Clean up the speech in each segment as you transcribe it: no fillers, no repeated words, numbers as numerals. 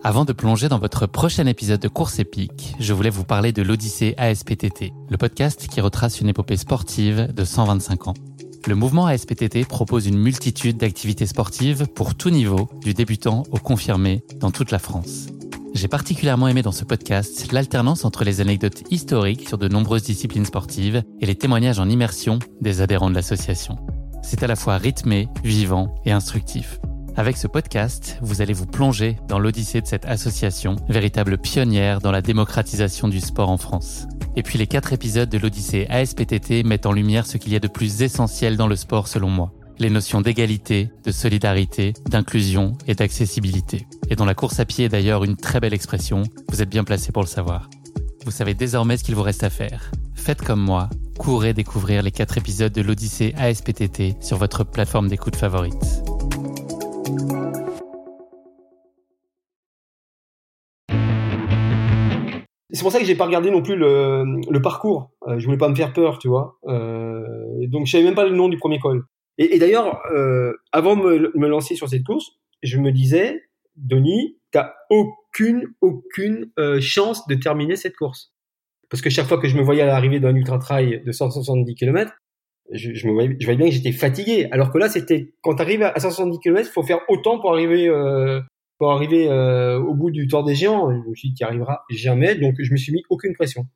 Avant de plonger dans votre prochain épisode de Course épique, je voulais vous parler de l'Odyssée ASPTT, le podcast qui retrace une épopée sportive de 125 ans. Le mouvement ASPTT propose une multitude d'activités sportives pour tout niveau, du débutant au confirmé, dans toute la France. J'ai particulièrement aimé dans ce podcast l'alternance entre les anecdotes historiques sur de nombreuses disciplines sportives et les témoignages en immersion des adhérents de l'association. C'est à la fois rythmé, vivant et instructif. Avec ce podcast, vous allez vous plonger dans l'odyssée de cette association, véritable pionnière dans la démocratisation du sport en France. Et puis les 4 épisodes de l'Odyssée ASPTT mettent en lumière ce qu'il y a de plus essentiel dans le sport selon moi. Les notions d'égalité, de solidarité, d'inclusion et d'accessibilité. Et dont la course à pied est d'ailleurs une très belle expression, vous êtes bien placé pour le savoir. Vous savez désormais ce qu'il vous reste à faire. Faites comme moi, courez découvrir les 4 épisodes de l'Odyssée ASPTT sur votre plateforme d'écoute favorite. C'est pour ça que j'ai pas regardé non plus le parcours. Je voulais pas me faire peur, tu vois. Donc je savais même pas le nom du premier col. Et d'ailleurs, avant de me lancer sur cette course, je me disais, Denis, t'as aucune chance de terminer cette course. Parce que chaque fois que je me voyais à l'arrivée d'un ultra-trail de 170 km, je voyais bien que j'étais fatigué. Alors que là, c'était quand t'arrives à 170 km, il faut faire autant pour arriver au bout du Tour des Géants. Je me suis dit, t'y arriveras jamais. Donc, je me suis mis aucune pression.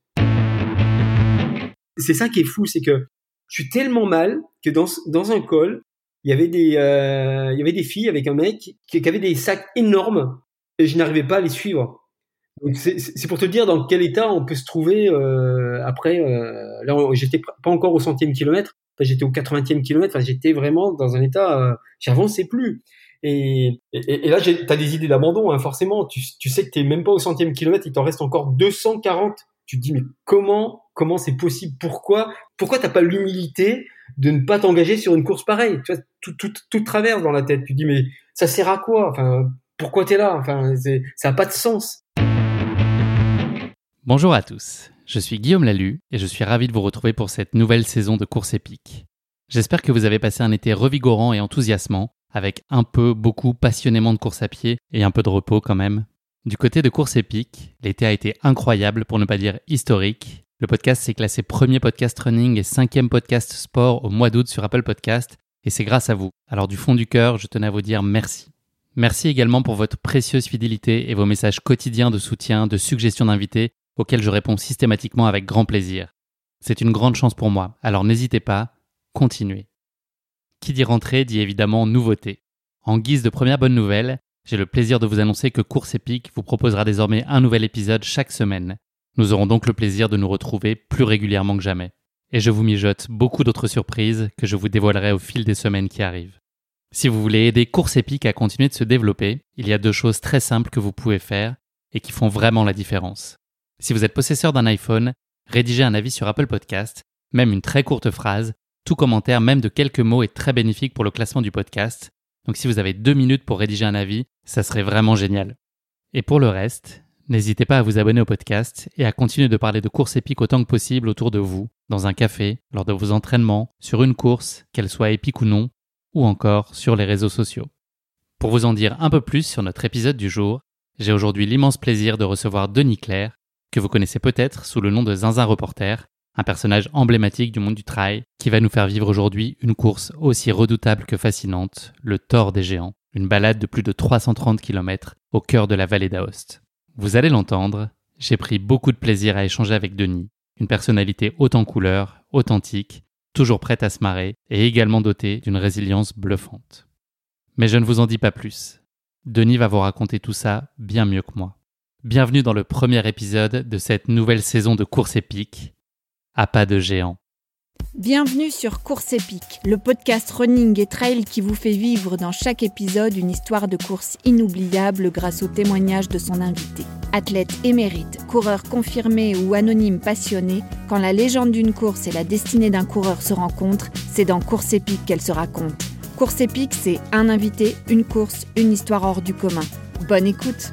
C'est ça qui est fou, c'est que je suis tellement mal que dans un col, il y avait des filles avec un mec qui avait des sacs énormes et je n'arrivais pas à les suivre. Donc c'est pour te dire dans quel état on peut se trouver après. Là, j'étais pas encore au 100e kilomètre, j'étais au 80e kilomètre. J'étais vraiment dans un état, j'avançais plus. Et là, t'as des idées d'abandon, hein, forcément. Tu sais que t'es même pas au 100e kilomètre, il t'en reste encore 240. Tu te dis, mais comment c'est possible? Pourquoi t'as pas l'humilité de ne pas t'engager sur une course pareille? Tu vois, tout traverse dans la tête. Tu te dis, mais ça sert à quoi? Enfin, pourquoi t'es là? Enfin, ça a pas de sens. Bonjour à tous, je suis Guillaume Lalu et je suis ravi de vous retrouver pour cette nouvelle saison de Course épique. J'espère que vous avez passé un été revigorant et enthousiasmant, avec beaucoup passionnément de course à pied et un peu de repos quand même. Du côté de Course épique, l'été a été incroyable pour ne pas dire historique. Le podcast s'est classé premier podcast running et 5e podcast sport au mois d'août sur Apple Podcast et c'est grâce à vous. Alors du fond du cœur, je tenais à vous dire merci. Merci également pour votre précieuse fidélité et vos messages quotidiens de soutien, de suggestions d'invités auxquels je réponds systématiquement avec grand plaisir. C'est une grande chance pour moi, alors n'hésitez pas, continuez. Qui dit rentrée dit évidemment nouveauté. En guise de première bonne nouvelle, j'ai le plaisir de vous annoncer que Course épique vous proposera désormais un nouvel épisode chaque semaine. Nous aurons donc le plaisir de nous retrouver plus régulièrement que jamais. Et je vous mijote beaucoup d'autres surprises que je vous dévoilerai au fil des semaines qui arrivent. Si vous voulez aider Course épique à continuer de se développer, il y a 2 choses très simples que vous pouvez faire et qui font vraiment la différence. Si vous êtes possesseur d'un iPhone, rédigez un avis sur Apple Podcast, même une très courte phrase, tout commentaire même de quelques mots est très bénéfique pour le classement du podcast. Donc si vous avez 2 minutes pour rédiger un avis, ça serait vraiment génial. Et pour le reste, n'hésitez pas à vous abonner au podcast et à continuer de parler de course épique autant que possible autour de vous, dans un café, lors de vos entraînements, sur une course, qu'elle soit épique ou non, ou encore sur les réseaux sociaux. Pour vous en dire un peu plus sur notre épisode du jour, j'ai aujourd'hui l'immense plaisir de recevoir Denis Clerc, que vous connaissez peut-être sous le nom de Zinzin Reporter, un personnage emblématique du monde du trail qui va nous faire vivre aujourd'hui une course aussi redoutable que fascinante, le Tour des Géants, une balade de plus de 330 km au cœur de la vallée d'Aoste. Vous allez l'entendre, j'ai pris beaucoup de plaisir à échanger avec Denis, une personnalité haute en couleurs, authentique, toujours prête à se marrer et également dotée d'une résilience bluffante. Mais je ne vous en dis pas plus. Denis va vous raconter tout ça bien mieux que moi. Bienvenue dans le premier épisode de cette nouvelle saison de Course épique, à pas de géant. Bienvenue sur Course épique, le podcast running et trail qui vous fait vivre dans chaque épisode une histoire de course inoubliable grâce au témoignage de son invité. Athlète émérite, coureur confirmé ou anonyme passionné, quand la légende d'une course et la destinée d'un coureur se rencontrent, c'est dans Course épique qu'elle se raconte. Course épique, c'est un invité, une course, une histoire hors du commun. Bonne écoute!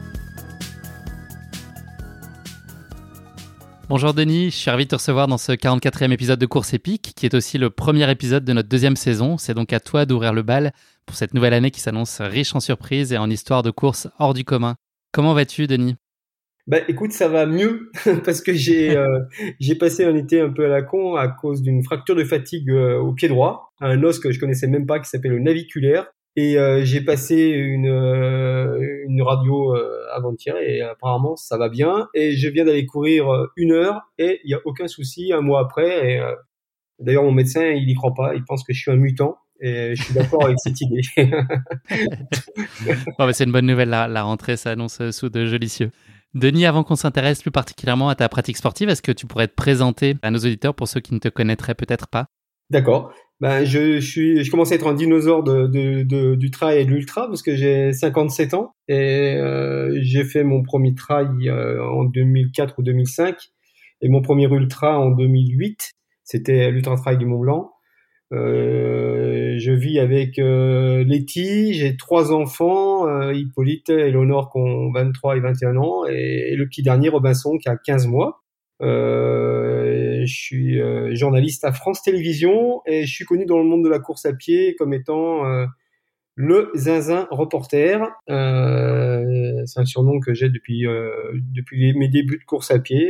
Bonjour Denis, je suis ravi de te recevoir dans ce 44e épisode de Course épique, qui est aussi le premier épisode de notre 2e saison. C'est donc à toi d'ouvrir le bal pour cette nouvelle année qui s'annonce riche en surprises et en histoires de courses hors du commun. Comment vas-tu, Denis ? Bah écoute, ça va mieux parce que j'ai passé un été un peu à la con à cause d'une fracture de fatigue au pied droit, un os que je connaissais même pas qui s'appelle le naviculaire. Et j'ai passé une radio avant-hier et apparemment ça va bien. Et je viens d'aller courir 1 heure et il y a aucun souci un mois après. Et d'ailleurs mon médecin il y croit pas, il pense que je suis un mutant. Et je suis d'accord avec cette idée. Bon, c'est une bonne nouvelle, la rentrée s'annonce sous de jolis cieux. Denis, avant qu'on s'intéresse plus particulièrement à ta pratique sportive, est-ce que tu pourrais te présenter à nos auditeurs pour ceux qui ne te connaîtraient peut-être pas ? D'accord. Ben, je commence à être un dinosaure du trail et de l'ultra parce que j'ai 57 ans et j'ai fait mon premier trail en 2004 ou 2005 et mon premier ultra en 2008. C'était l'Ultra Trail du Mont Blanc. Je vis avec Letty, j'ai 3 enfants, Hippolyte et Léonore qui ont 23 et 21 ans et le petit dernier Robinson qui a 15 mois. Je suis journaliste à France Télévisions et je suis connu dans le monde de la course à pied comme étant le zinzin reporter. C'est un surnom que j'ai depuis mes débuts de course à pied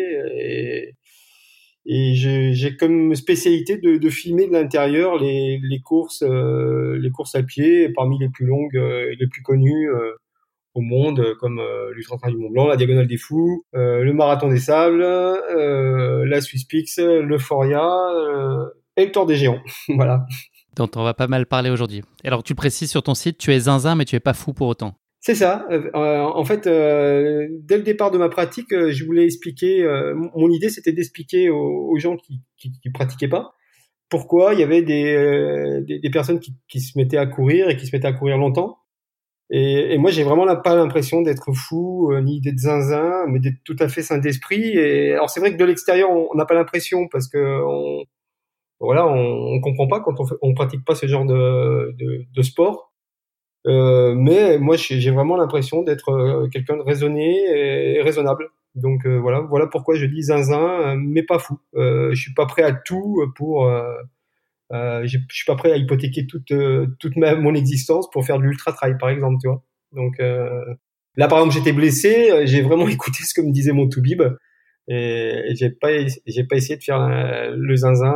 et j'ai comme spécialité de filmer de l'intérieur les courses à pied parmi les plus longues et les plus connues au monde, comme l'Ultra Trail du Mont Blanc, la Diagonale des Fous, le Marathon des Sables, la Swiss Peaks, l'Euphoria et le Tour des Géants. Voilà. Dont on va pas mal parler aujourd'hui. Alors tu précises sur ton site, tu es zinzin mais tu es pas fou pour autant. C'est ça. En fait, dès le départ de ma pratique, je voulais expliquer. Mon idée, c'était d'expliquer aux gens qui pratiquaient pas pourquoi il y avait des personnes qui se mettaient à courir et qui se mettaient à courir longtemps. Et moi, j'ai vraiment pas l'impression d'être fou ni d'être zinzin, mais d'être tout à fait sain d'esprit. Et alors, c'est vrai que de l'extérieur, on n'a pas l'impression parce que on comprend pas quand on pratique pas ce genre de sport. Mais moi, j'ai vraiment l'impression d'être quelqu'un de raisonné et raisonnable. Donc voilà pourquoi je dis zinzin, mais pas fou. Je suis pas prêt à tout pour. Je suis pas prêt à hypothéquer toute mon existence pour faire de l'ultra trail, par exemple, tu vois. Donc là, par exemple, j'étais blessé, j'ai vraiment écouté ce que me disait mon toubib et j'ai pas essayé de faire le zinzin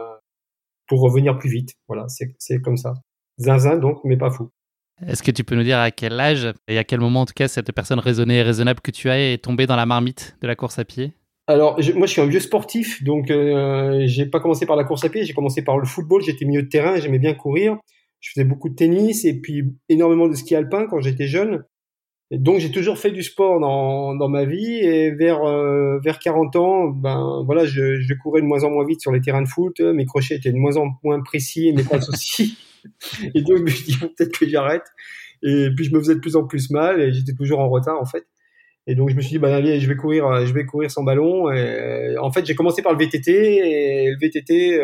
pour revenir plus vite. Voilà, c'est comme ça. Zinzin donc, mais pas fou. Est-ce que tu peux nous dire à quel âge et à quel moment, en tout cas, cette personne raisonnée et raisonnable que tu as est tombée dans la marmite de la course à pied ? Alors, moi, je suis un vieux sportif, donc j'ai pas commencé par la course à pied, j'ai commencé par le football, j'étais milieu de terrain, j'aimais bien courir. Je faisais beaucoup de tennis et puis énormément de ski alpin quand j'étais jeune. Et donc, j'ai toujours fait du sport dans ma vie et vers 40 ans, ben voilà, je courais de moins en moins vite sur les terrains de foot, mes crochets étaient de moins en moins précis et mes passes aussi. Et donc, je me suis dit, peut-être que j'arrête. Et puis, je me faisais de plus en plus mal et j'étais toujours en retard, en fait. Et donc, je me suis dit, bah, allez, je vais courir sans ballon. Et en fait, j'ai commencé par le VTT et le VTT,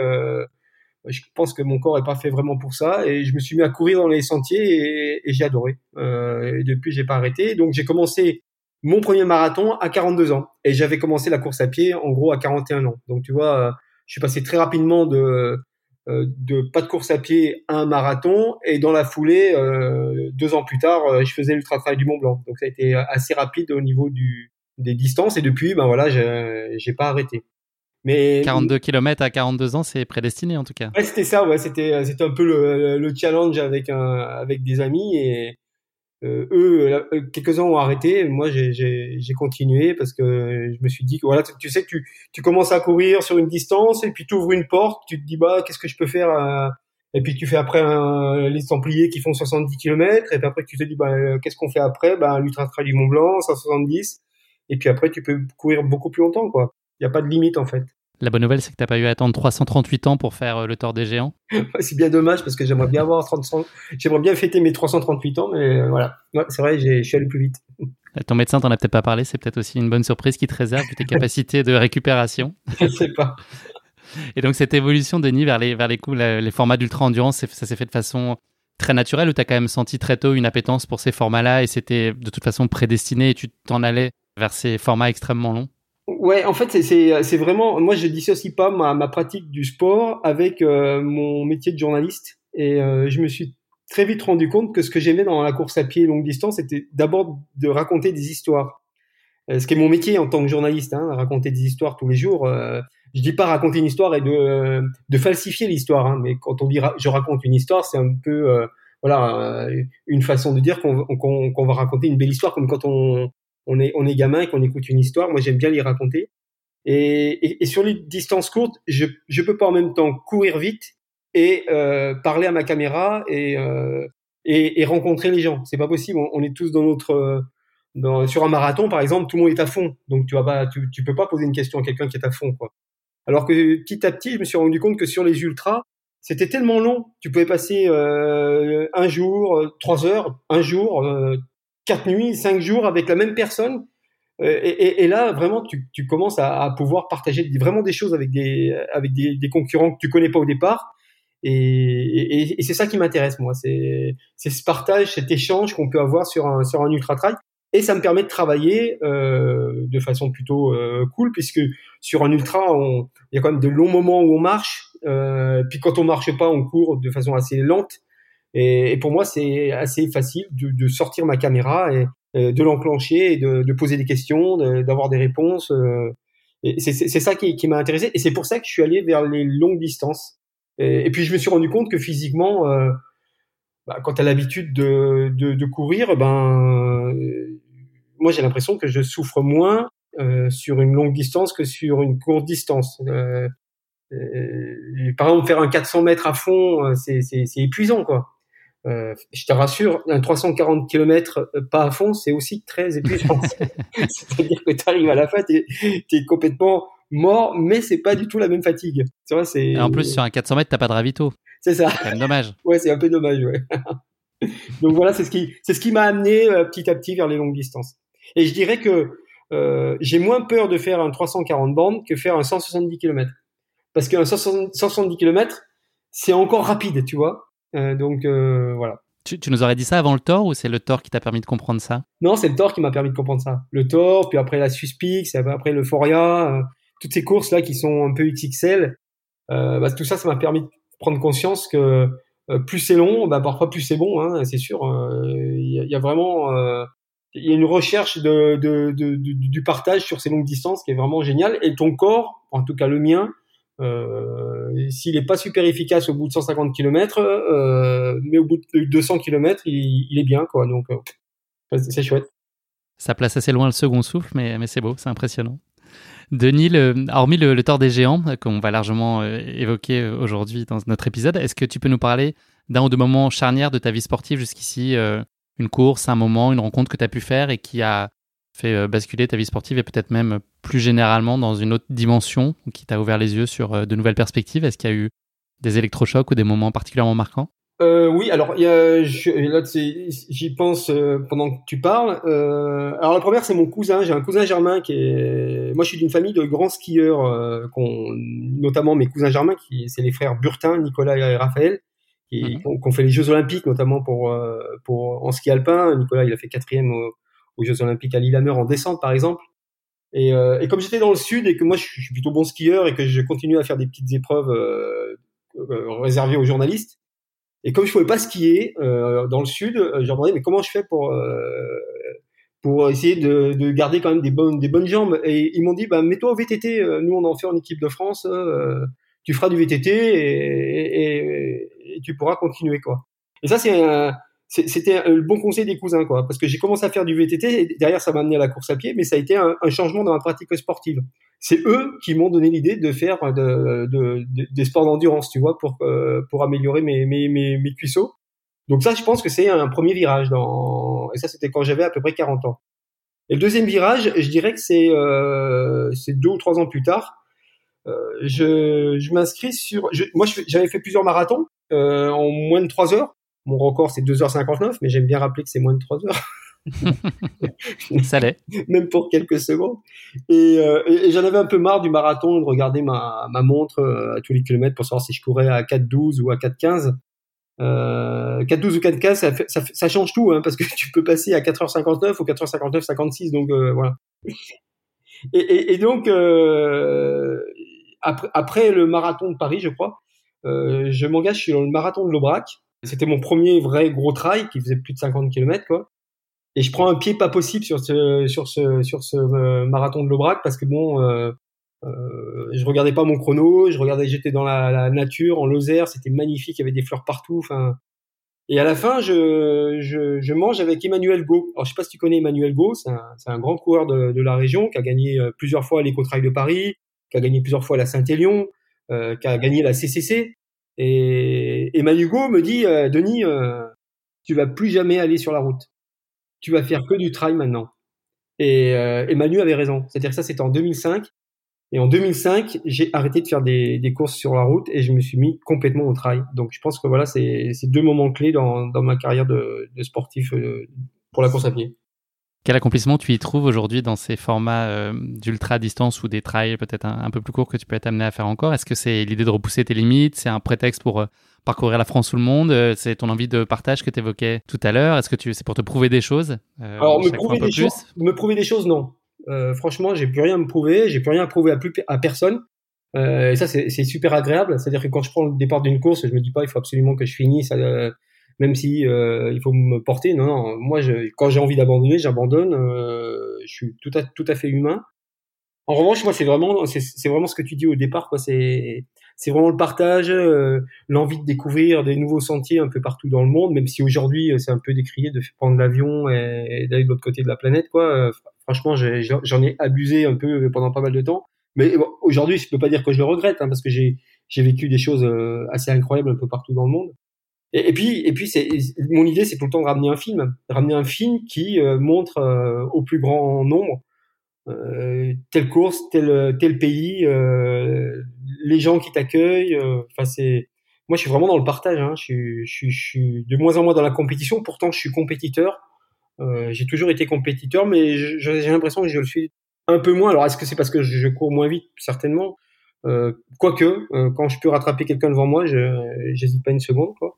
je pense que mon corps est pas fait vraiment pour ça. Et je me suis mis à courir dans les sentiers et j'ai adoré. Et depuis, j'ai pas arrêté. Donc, j'ai commencé mon premier marathon à 42 ans. Et j'avais commencé la course à pied, en gros, à 41 ans. Donc, tu vois, je suis passé très rapidement de pas de course à pied à un marathon et dans la foulée 2 ans plus tard je faisais l'Ultra Trail du Mont Blanc, donc ça a été assez rapide au niveau des distances et depuis ben voilà j'ai pas arrêté. Mais 42 km à 42 ans, c'est prédestiné en tout cas. Ouais, c'était ça, ouais, c'était un peu le challenge avec des amis et eux, quelques-uns ont arrêté. Moi, j'ai continué parce que je me suis dit que voilà, tu sais, tu commences à courir sur une distance et puis tu ouvres une porte, tu te dis bah qu'est-ce que je peux faire et puis tu fais après les Templiers qui font 70 km et puis après tu te dis bah qu'est-ce qu'on fait après, bah l'Ultra Trail du Mont Blanc 170 et puis après tu peux courir beaucoup plus longtemps quoi. Il y a pas de limite en fait. La bonne nouvelle, c'est que tu n'as pas eu à attendre 338 ans pour faire le Tour des Géants. C'est bien dommage parce que j'aimerais bien j'aimerais bien fêter mes 338 ans, mais voilà. Ouais, c'est vrai, je suis allé plus vite. Ton médecin t'en a peut-être pas parlé, c'est peut-être aussi une bonne surprise qui te réserve tes capacités de récupération. Je sais pas. Et donc cette évolution, Denis, vers les formats d'ultra-endurance, ça s'est fait de façon très naturelle ou tu as quand même senti très tôt une appétence pour ces formats-là et c'était de toute façon prédestiné et tu t'en allais vers ces formats extrêmement longs? Ouais, en fait, c'est vraiment, moi, je dissocie pas ma pratique du sport avec mon métier de journaliste. Et je me suis très vite rendu compte que ce que j'aimais dans la course à pied longue distance, c'était d'abord de raconter des histoires. Ce qui est mon métier en tant que journaliste, hein, raconter des histoires tous les jours. Je dis pas raconter une histoire et de falsifier l'histoire, hein, mais quand on dit je raconte une histoire, c'est un peu une façon de dire qu'on va raconter une belle histoire, comme quand on est gamin et qu'on écoute une histoire. Moi, j'aime bien les raconter. Et sur les distances courtes, je peux pas en même temps courir vite et parler à ma caméra et rencontrer les gens. C'est pas possible. On est tous dans notre sur un marathon, par exemple, tout le monde est à fond. Donc tu peux pas poser une question à quelqu'un qui est à fond, quoi. Alors que petit à petit, je me suis rendu compte que sur les ultras, c'était tellement long. Tu pouvais passer un jour, 3 heures, un jour, 4 nuits, 5 jours avec la même personne. Et là, vraiment, tu commences à pouvoir partager vraiment des choses avec des concurrents que tu connais pas au départ. Et c'est ça qui m'intéresse, moi. C'est ce partage, cet échange qu'on peut avoir sur un ultra trail. Et ça me permet de travailler de façon plutôt cool, puisque sur un ultra, il y a quand même de longs moments où on marche. Puis quand on marche pas, on court de façon assez lente. Et pour moi, c'est assez facile de sortir ma caméra et de l'enclencher et de poser des questions, d'avoir des réponses. Et c'est ça qui m'a intéressé. Et c'est pour ça que je suis allé vers les longues distances. Et puis je me suis rendu compte que physiquement, quand tu as l'habitude de courir, moi j'ai l'impression que je souffre moins sur une longue distance que sur une courte distance. Par exemple, faire un 400 mètres à fond, c'est épuisant, quoi. Je te rassure, un 340 km pas à fond, c'est aussi très épuisant. C'est-à-dire que tu arrives à la fin, t'es complètement mort, mais c'est pas du tout la même fatigue. Tu vois, Et en plus, sur un 400 mètres, t'as pas de ravito. C'est ça. C'est quand même dommage. Ouais, c'est un peu dommage, ouais. Donc voilà, c'est ce qui m'a amené petit à petit vers les longues distances. Et je dirais que j'ai moins peur de faire un 340 bornes que faire un 170 km. Parce qu'un 170 km, c'est encore rapide, tu vois. Donc voilà. Tu nous aurais dit ça avant le Tour ou c'est le Tour qui t'a permis de comprendre ça? Non, c'est le Tour qui m'a permis de comprendre ça. Le Tour, puis après la Swiss après le Foria, toutes ces courses là qui sont un peu XXL, tout ça m'a permis de prendre conscience que plus c'est long, parfois plus c'est bon, hein, c'est sûr. Il y a vraiment il y a une recherche du partage sur ces longues distances qui est vraiment géniale. Et ton corps, en tout cas le mien, s'il est pas super efficace au bout de 150 km, mais au bout de 200 km, il est bien, quoi. Donc c'est chouette. Ça place assez loin le second souffle, mais c'est beau, c'est impressionnant. Denis, hormis le Tour des Géants, qu'on va largement évoquer aujourd'hui dans notre épisode, est-ce que tu peux nous parler d'un ou deux moments charnières de ta vie sportive jusqu'ici, une course, un moment, une rencontre que tu as pu faire et qui a fait basculer ta vie sportive et peut-être même plus généralement dans une autre dimension, qui t'a ouvert les yeux sur de nouvelles perspectives? Est-ce qu'il y a eu des électrochocs ou des moments particulièrement marquants? Oui, alors j'y pense pendant que tu parles. Alors la première, c'est mon cousin. J'ai un cousin germain moi je suis d'une famille de grands skieurs, notamment mes cousins germains, c'est les frères Burtin, Nicolas et Raphaël, qui ont fait les Jeux Olympiques, notamment pour en ski alpin. Nicolas, il a fait 4e aux Jeux Olympiques à Lillehammer en descente, par exemple. Et comme j'étais dans le sud et que moi je suis plutôt bon skieur et que je continue à faire des petites épreuves réservées aux journalistes. Et comme je pouvais pas skier dans le sud, j'ai demandé mais comment je fais pour essayer de garder quand même des bonnes jambes. Et ils m'ont dit mets-toi au VTT. Nous on en fait en équipe de France. Tu feras du VTT et tu pourras continuer, quoi. Et ça c'était le bon conseil des cousins, quoi, parce que j'ai commencé à faire du VTT et derrière ça m'a amené à la course à pied, mais ça a été un changement dans ma pratique sportive. C'est eux qui m'ont donné l'idée de faire des sports d'endurance, tu vois, pour améliorer mes cuisseaux. Donc ça, je pense que c'est un premier virage et ça c'était quand j'avais à peu près 40 ans. Et le deuxième virage, je dirais que c'est 2 ou 3 ans plus tard. Je m'inscris moi j'avais fait plusieurs marathons en moins de 3 heures. Mon record, c'est 2h59, mais j'aime bien rappeler que c'est moins de 3 heures. Ça l'est. Même pour quelques secondes. Et j'en avais un peu marre du marathon, de regarder ma montre à tous les kilomètres pour savoir si je courais à 4,12 ou à 4,15. 4,12 ou 4,15, ça change tout, hein, parce que tu peux passer à 4h59 ou 4h59-56, donc voilà. Et donc, après le marathon de Paris, je crois, je m'engage sur le marathon de l'Aubrac. C'était mon premier vrai gros trail qui faisait plus de 50 km, quoi. Et je prends un pied pas possible sur ce marathon de l'Aubrac parce que je regardais pas mon chrono, j'étais dans la nature, en Lozère, c'était magnifique, il y avait des fleurs partout, enfin. Et à la fin, je mange avec Emmanuel Gau. Alors, je sais pas si tu connais Emmanuel Gau, c'est un grand coureur de la région qui a gagné plusieurs fois l'Éco-Trail de Paris, qui a gagné plusieurs fois la Saint-Élion, qui a gagné la CCC. Et Emmanuel Gau me dit, Denis, tu vas plus jamais aller sur la route. Tu vas faire que du trail maintenant. Et Manu avait raison. C'est-à-dire que ça, c'était en 2005. Et en 2005, j'ai arrêté de faire des courses sur la route et je me suis mis complètement au trail. Donc, je pense que voilà, c'est deux moments clés dans ma carrière de sportif pour la course à pied. Quel accomplissement tu y trouves aujourd'hui dans ces formats d'ultra distance ou des trails peut-être un peu plus courts que tu peux être amené à faire encore? Est-ce que c'est l'idée de repousser tes limites? C'est un prétexte pour parcourir la France ou le monde? C'est ton envie de partage que tu évoquais tout à l'heure? Est-ce que c'est pour te prouver des choses? Alors, me prouver des choses, non. Franchement, j'ai plus rien à me prouver. J'ai plus rien à prouver à personne. Et ça, c'est super agréable. C'est-à-dire que quand je prends le départ d'une course, je me dis pas, il faut absolument que je finisse. Même si il faut me porter, non. Moi, quand j'ai envie d'abandonner, j'abandonne. Je suis tout à fait humain. En revanche, moi, c'est vraiment ce que tu dis au départ, quoi. C'est vraiment le partage, l'envie de découvrir des nouveaux sentiers un peu partout dans le monde. Même si aujourd'hui, c'est un peu décrié de prendre l'avion et d'aller de l'autre côté de la planète, quoi. Franchement, j'en ai abusé un peu pendant pas mal de temps. Mais bon, aujourd'hui, je peux pas dire que je le regrette, hein, parce que j'ai vécu des choses assez incroyables un peu partout dans le monde. Et puis mon idée, c'est tout le temps de ramener un film qui montre au plus grand nombre telle course, tel pays, les gens qui t'accueillent. Enfin, moi, je suis vraiment dans le partage. Hein. Je suis de moins en moins dans la compétition. Pourtant, je suis compétiteur. J'ai toujours été compétiteur, mais j'ai l'impression que je le suis un peu moins. Alors, est-ce que c'est parce que je cours moins vite? Certainement. Quoique, quand je peux rattraper quelqu'un devant moi, j'hésite pas une seconde, quoi.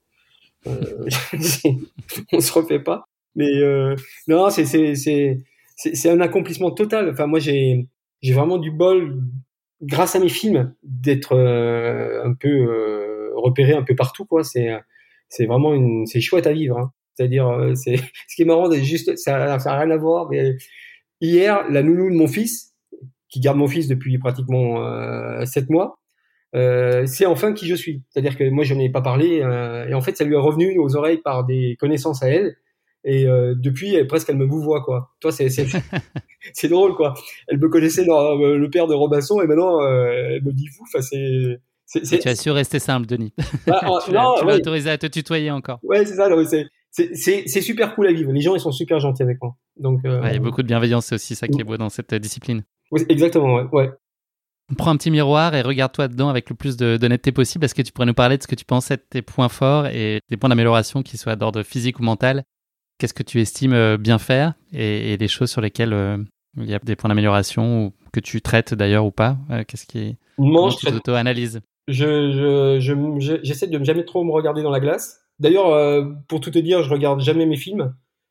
On se refait pas. Mais non, c'est un accomplissement total. Enfin, moi, j'ai vraiment du bol, grâce à mes films, d'être un peu repéré un peu partout, quoi. C'est vraiment c'est chouette à vivre. Hein. C'est-à-dire, ce qui est marrant, ça a rien à voir. Mais hier, la nounou de mon fils, qui garde mon fils depuis pratiquement 7 mois, c'est enfin qui je suis. C'est-à-dire que moi, je n'en ai pas parlé, et en fait, ça lui est revenu aux oreilles par des connaissances à elle. Et depuis, presque, elle me vouvoie, quoi. Toi, c'est drôle, quoi. Elle me connaissait dans le père de Robinson, et maintenant, elle me dit vous. Enfin, tu as su rester simple, Denis. Bah, tu m'as autorisé à te tutoyer encore. Ouais, c'est ça. Non, c'est super cool à vivre. Les gens, ils sont super gentils avec moi. Donc, il y a beaucoup de bienveillance. C'est aussi ça qui est beau dans cette discipline. Oui, exactement, ouais. Prends un petit miroir et regarde-toi dedans avec le plus d'honnêteté possible. Est-ce que tu pourrais nous parler de ce que tu penses être tes points forts et des points d'amélioration, qu'ils soient d'ordre physique ou mental? Qu'est-ce que tu estimes bien faire et des choses sur lesquelles il y a des points d'amélioration ou que tu traites d'ailleurs ou pas? Qu'est-ce qui est... Comment tu t'auto-analyses? J'essaie de jamais trop me regarder dans la glace. D'ailleurs, pour tout te dire, je regarde jamais mes films.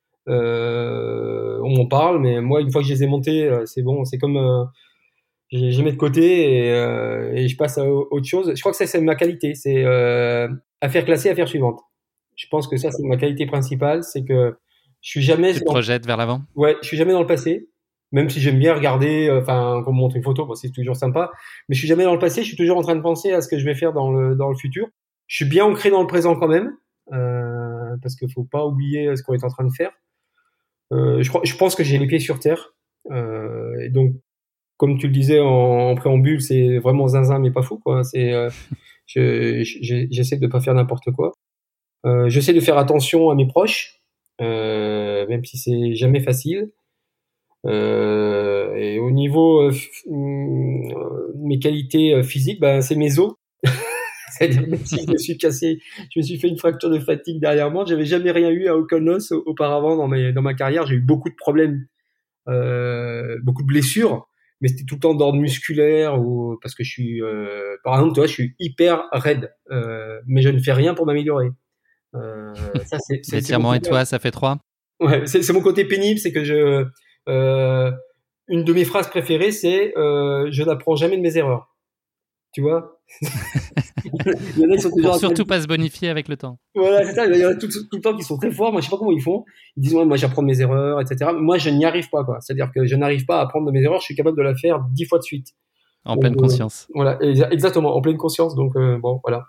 On m'en parle, mais moi, une fois que je les ai montés, c'est bon. C'est comme je mets de côté et je passe à autre chose. Je crois que ça, c'est ma qualité. C'est affaire classée, affaire suivante. Je pense que ça, c'est ma qualité principale. C'est que je suis jamais... Tu te projettes vers l'avant? Ouais, je suis jamais dans le passé. Même si j'aime bien regarder, qu'on me montre une photo, c'est toujours sympa. Mais je suis jamais dans le passé. Je suis toujours en train de penser à ce que je vais faire dans le futur. Je suis bien ancré dans le présent quand même. Parce qu'il faut pas oublier ce qu'on est en train de faire. Je pense que j'ai les pieds sur terre. Et donc, comme tu le disais en préambule, c'est vraiment zinzin mais pas fou, quoi. J'essaie de pas faire n'importe quoi. J'essaie de faire attention à mes proches, même si c'est jamais facile. Et au niveau mes qualités physiques, c'est mes os. C'est-à-dire, même si je me suis cassé, je me suis fait une fracture de fatigue dernière moi, j'avais jamais rien eu à aucun os auparavant dans ma carrière. J'ai eu beaucoup de problèmes, beaucoup de blessures, mais c'était tout le temps d'ordre musculaire ou parce que je suis, par exemple, tu vois, je suis hyper raide, mais je ne fais rien pour m'améliorer. Ça, l'étirement et toi, ça fait 3. Ouais, c'est mon côté pénible, c'est que une de mes phrases préférées, c'est je n'apprends jamais de mes erreurs. tu vois. Il y en a qui sont toujours Pour surtout pas se bonifier avec le temps. Voilà, c'est ça. Il y en a tout le temps qui sont très forts. Moi, je sais pas comment ils font. Ils disent, ouais, moi, j'apprends de mes erreurs, etc. Moi, je n'y arrive pas, quoi. C'est-à-dire que je n'arrive pas à apprendre de mes erreurs. Je suis capable de la faire 10 fois de suite. En pleine conscience. Voilà, exactement, en pleine conscience. Donc, bon, voilà.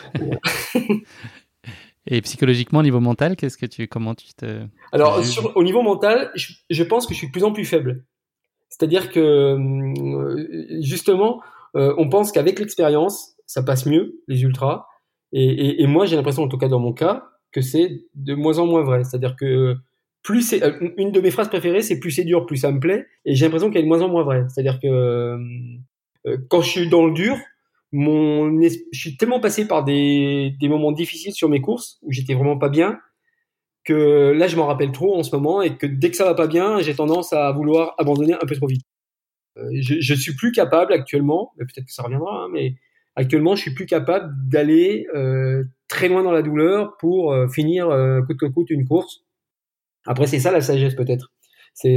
Et psychologiquement, au niveau mental, comment tu te... Alors, au niveau mental, je pense que je suis de plus en plus faible. C'est-à-dire que, justement, on pense qu'avec l'expérience, ça passe mieux, les ultras. Et moi, j'ai l'impression, en tout cas dans mon cas, que c'est de moins en moins vrai. C'est-à-dire que une de mes phrases préférées, c'est plus c'est dur, plus ça me plaît. Et j'ai l'impression qu'elle est de moins en moins vraie. C'est-à-dire que quand je suis dans le dur, je suis tellement passé par des moments difficiles sur mes courses où j'étais vraiment pas bien, que là, je m'en rappelle trop en ce moment, et que dès que ça va pas bien, j'ai tendance à vouloir abandonner un peu trop vite. Je suis plus capable actuellement, mais peut-être que ça reviendra, hein, mais actuellement, je suis plus capable d'aller très loin dans la douleur pour finir coûte que coûte une course. Après, c'est ça la sagesse peut-être. C'est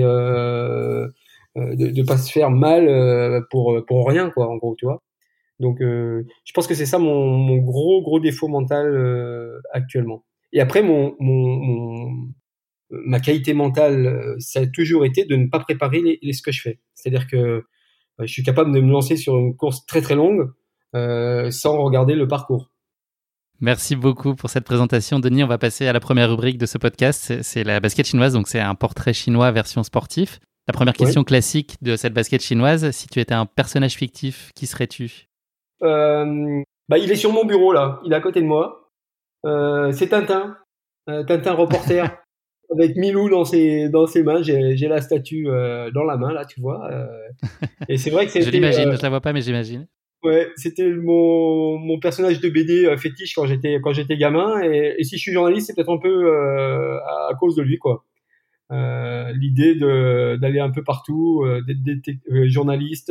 de pas se faire mal pour rien, quoi, en gros, tu vois. Donc, je pense que c'est ça mon gros défaut mental actuellement. Et après, ma qualité mentale, ça a toujours été de ne pas préparer ce que je fais. C'est-à-dire que je suis capable de me lancer sur une course très très longue sans regarder le parcours. Merci beaucoup pour cette présentation, Denis. On va passer à la première rubrique de ce podcast. C'est la basket chinoise, donc c'est un portrait chinois version sportif. La première question classique de cette basket chinoise, si tu étais un personnage fictif, qui serais-tu ? Il est sur mon bureau là, il est à côté de moi. C'est Tintin, Tintin reporter, avec Milou dans ses mains. J'ai la statue dans la main là, tu vois. Et c'est vrai que je l'imagine, je la vois pas, mais j'imagine. Ouais, c'était mon personnage de BD fétiche quand j'étais gamin. Et si je suis journaliste, c'est peut-être un peu à cause de lui, quoi. L'idée d'aller un peu partout, d'être journaliste.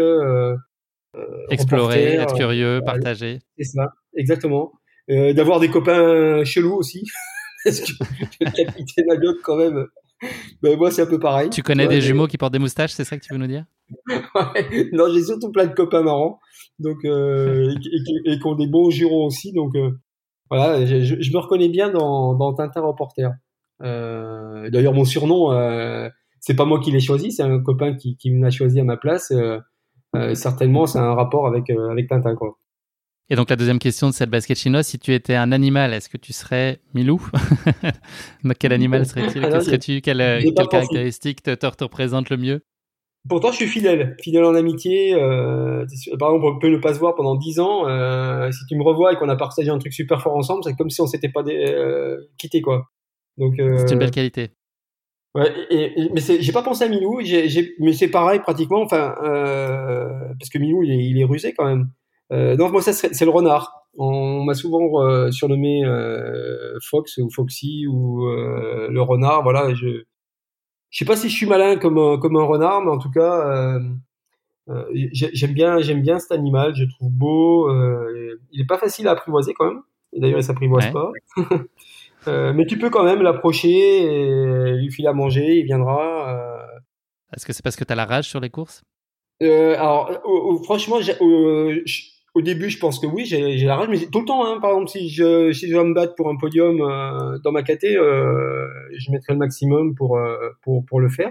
Explorer, reporter, être curieux, partager. C'est ça, exactement. D'avoir des copains chelous aussi. Parce que le capitaine Haddock, quand même, ben moi, c'est un peu pareil. Tu connais des jumeaux qui portent des moustaches, c'est ça que tu veux nous dire ? Ouais. Non, j'ai surtout plein de copains marrants, donc et qui ont des bons jurons aussi. Donc voilà, je me reconnais bien dans Tintin Reporter. D'ailleurs, mon surnom, c'est pas moi qui l'ai choisi, c'est un copain qui me l'a choisi à ma place. Certainement, c'est un rapport avec Tintin, quoi. Et donc la deuxième question de cette basket chinoise, si tu étais un animal, est-ce que tu serais Milou ? Quel animal serais-tu ? Quelle caractéristique te représente le mieux ? Pourtant, je suis fidèle en amitié. Par exemple, on peut ne pas se voir pendant 10 ans. Si tu me revois et qu'on a partagé un truc super fort ensemble, c'est comme si on s'était pas quitté, quoi. Donc, c'est une belle qualité. Ouais, mais j'ai pas pensé à Milou. Mais c'est pareil pratiquement. Enfin, parce que Milou, il est rusé quand même. Donc moi, c'est le renard. On m'a souvent surnommé Fox ou Foxy ou le renard. Voilà. Je sais pas si je suis malin comme un renard, mais en tout cas, j'aime bien cet animal. Je le trouve beau. Il est pas facile à apprivoiser quand même. Et d'ailleurs, il s'apprivoise pas. Mais tu peux quand même l'approcher et lui filer à manger. Il viendra. Est-ce que c'est parce que tu as la rage sur les courses ? Alors, franchement, au début, je pense que oui, j'ai la rage, mais tout le temps, hein. Par exemple, si je dois me battre pour un podium dans ma caté, je mettrai le maximum pour le faire.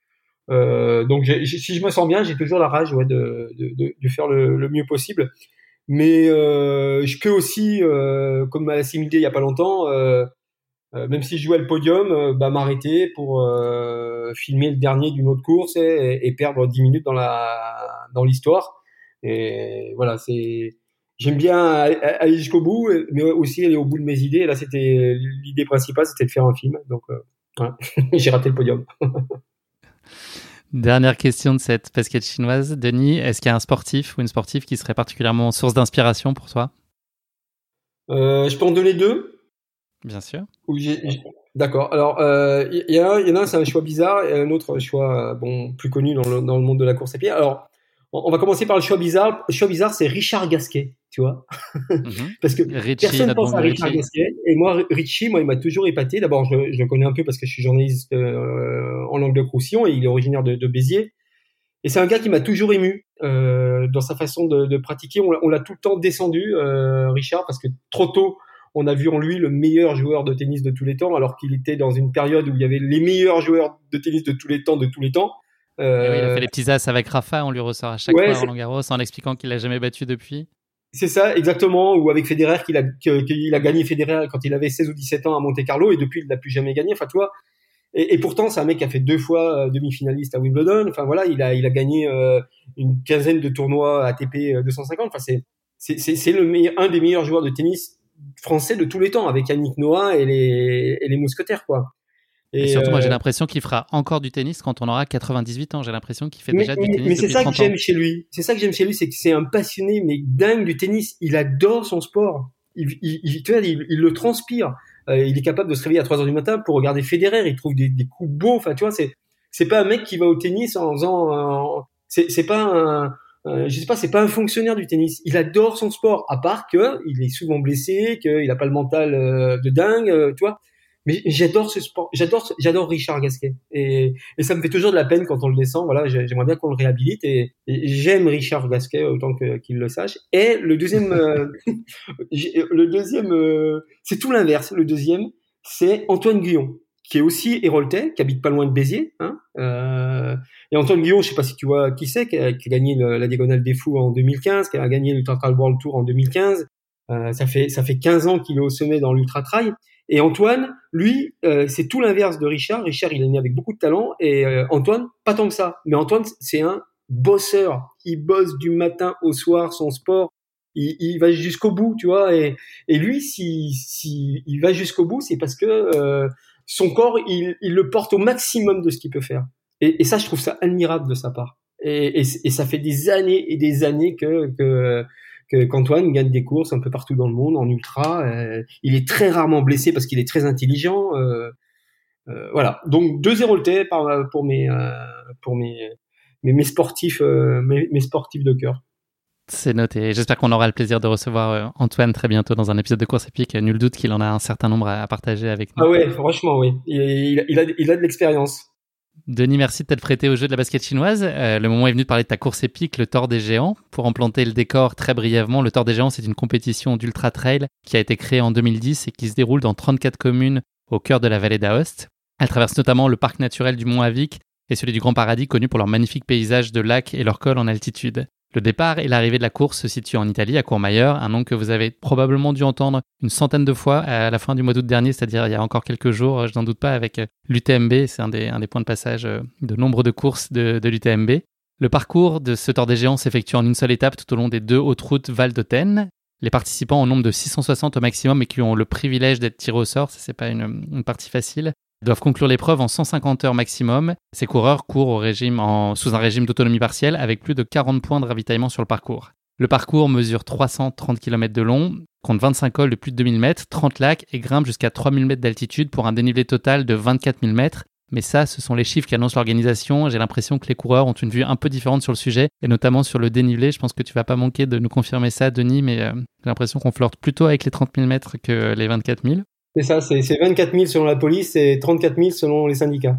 Donc, si je me sens bien, j'ai toujours la rage, ouais, de faire le mieux possible. Mais je peux aussi, comme à la Similité il y a pas longtemps, même si je jouais le podium, m'arrêter pour filmer le dernier d'une autre course et perdre 10 minutes dans l'histoire. Et voilà, j'aime bien aller jusqu'au bout, mais aussi aller au bout de mes idées. Et là, c'était l'idée principale, c'était de faire un film. Donc, voilà. J'ai raté le podium. Dernière question de cette basket chinoise. Denis, est-ce qu'il y a un sportif ou une sportive qui serait particulièrement source d'inspiration pour toi ? Je peux en donner deux. Bien sûr. D'accord. Alors, il y en a un, c'est un choix bizarre, et un autre choix plus connu dans le monde de la course à pied. Alors, on va commencer par le choix bizarre. Le choix bizarre, c'est Richard Gasquet, tu vois. Parce que personne ne pense à Richard Gasquet. Et moi, Richie, il m'a toujours épaté. D'abord, je le connais un peu parce que je suis journaliste en langue de Roussillon et il est originaire de Béziers. Et c'est un gars qui m'a toujours ému dans sa façon de pratiquer. On l'a tout le temps descendu, Richard, parce que trop tôt, on a vu en lui le meilleur joueur de tennis de tous les temps, alors qu'il était dans une période où il y avait les meilleurs joueurs de tennis de tous les temps. Oui, il a fait les petits as avec Rafa, on lui ressort à chaque fois Roland Garros en expliquant qu'il l'a jamais battu depuis. C'est ça, exactement, ou avec Federer, qu'il a gagné Federer quand il avait 16 ou 17 ans à Monte-Carlo, et depuis, il l'a plus jamais gagné. Enfin, tu vois. Et pourtant, c'est un mec qui a fait 2 fois demi-finaliste à Wimbledon. Enfin, voilà, il a gagné une quinzaine de tournois ATP 250. Enfin, c'est un des meilleurs joueurs de tennis français de tous les temps, avec Yannick Noah et les mousquetaires, quoi. Et surtout, moi, j'ai l'impression qu'il fera encore du tennis quand on aura 98 ans. J'ai l'impression qu'il fait déjà du tennis mais depuis 30 ans. c'est ça que j'aime chez lui. C'est ça que j'aime chez lui, c'est que c'est un passionné, mais dingue du tennis. Il adore son sport. Tu vois, il le transpire. Il est capable de se réveiller à 3 heures du matin pour regarder Federer. Il trouve des coups beaux. Enfin, tu vois, c'est pas un mec qui va au tennis en faisant, c'est pas je sais pas, c'est pas un fonctionnaire du tennis. Il adore son sport, à part que il est souvent blessé, qu'il a pas le mental de dingue, tu vois. Mais j'adore ce sport, j'adore Richard Gasquet, et ça me fait toujours de la peine quand on le descend. Voilà, j'aimerais bien qu'on le réhabilite, et j'aime Richard Gasquet autant qu'il le sache. Et le deuxième, c'est tout l'inverse. Le deuxième, c'est Antoine Guyon, qui est aussi héroltais, qui habite pas loin de Béziers, hein. Et Antoine Guyon, je sais pas si tu vois qui c'est, qui a gagné la Diagonale des Fous en 2015, qui a gagné l'Ultra Trail World Tour en 2015. Ça fait 15 ans qu'il est au sommet dans l'Ultra Trail. Et Antoine, lui, c'est tout l'inverse de Richard. Richard, il est né avec beaucoup de talent, et Antoine, pas tant que ça. Mais Antoine, c'est un bosseur. Il bosse du matin au soir son sport. Il va jusqu'au bout, tu vois. Et lui, si il va jusqu'au bout, c'est parce que son corps, il le porte au maximum de ce qu'il peut faire. Et ça, je trouve ça admirable de sa part. Et ça fait des années et des années qu'Antoine gagne des courses un peu partout dans le monde en ultra. Il est très rarement blessé parce qu'il est très intelligent. Voilà. Donc 2 héroltais pour mes sportifs, mes sportifs de cœur. C'est noté. J'espère qu'on aura le plaisir de recevoir Antoine très bientôt dans un épisode de Course Épique. Nul doute qu'il en a un certain nombre à partager avec nous. Ah ouais, franchement, oui. Il a de l'expérience. Denis, merci de t'être prêté au jeu de la basket chinoise. Le moment est venu de parler de ta course épique, le Thor des Géants. Pour en planter le décor très brièvement, le Thor des Géants, c'est une compétition d'ultra trail qui a été créée en 2010 et qui se déroule dans 34 communes au cœur de la vallée d'Aoste. Elle traverse notamment le parc naturel du Mont Avic et celui du Grand Paradis, connu pour leurs magnifiques paysages de lacs et leurs cols en altitude. Le départ et l'arrivée de la course se situent en Italie, à Courmayeur, un nom que vous avez probablement dû entendre une centaine de fois à la fin du mois d'août dernier, c'est-à-dire il y a encore quelques jours, je n'en doute pas, avec l'UTMB. C'est un des points de passage de nombre de courses de l'UTMB. Le parcours de ce Thor des Géants s'effectue en une seule étape tout au long des 2 hautes routes Val d'Autène. Les participants, au nombre de 660 au maximum et qui ont le privilège d'être tirés au sort, c'est pas une partie facile, doivent conclure l'épreuve en 150 heures maximum. Ces coureurs courent sous un régime d'autonomie partielle avec plus de 40 points de ravitaillement sur le parcours. Le parcours mesure 330 km de long, compte 25 cols de plus de 2000 mètres, 30 lacs et grimpe jusqu'à 3000 mètres d'altitude pour un dénivelé total de 24 000 mètres. Mais ça, ce sont les chiffres qui annoncent l'organisation. J'ai l'impression que les coureurs ont une vue un peu différente sur le sujet, et notamment sur le dénivelé. Je pense que tu vas pas manquer de nous confirmer ça, Denis, mais j'ai l'impression qu'on flirte plutôt avec les 30 000 mètres que les 24 000. C'est ça, c'est 24 000 selon la police et 34 000 selon les syndicats.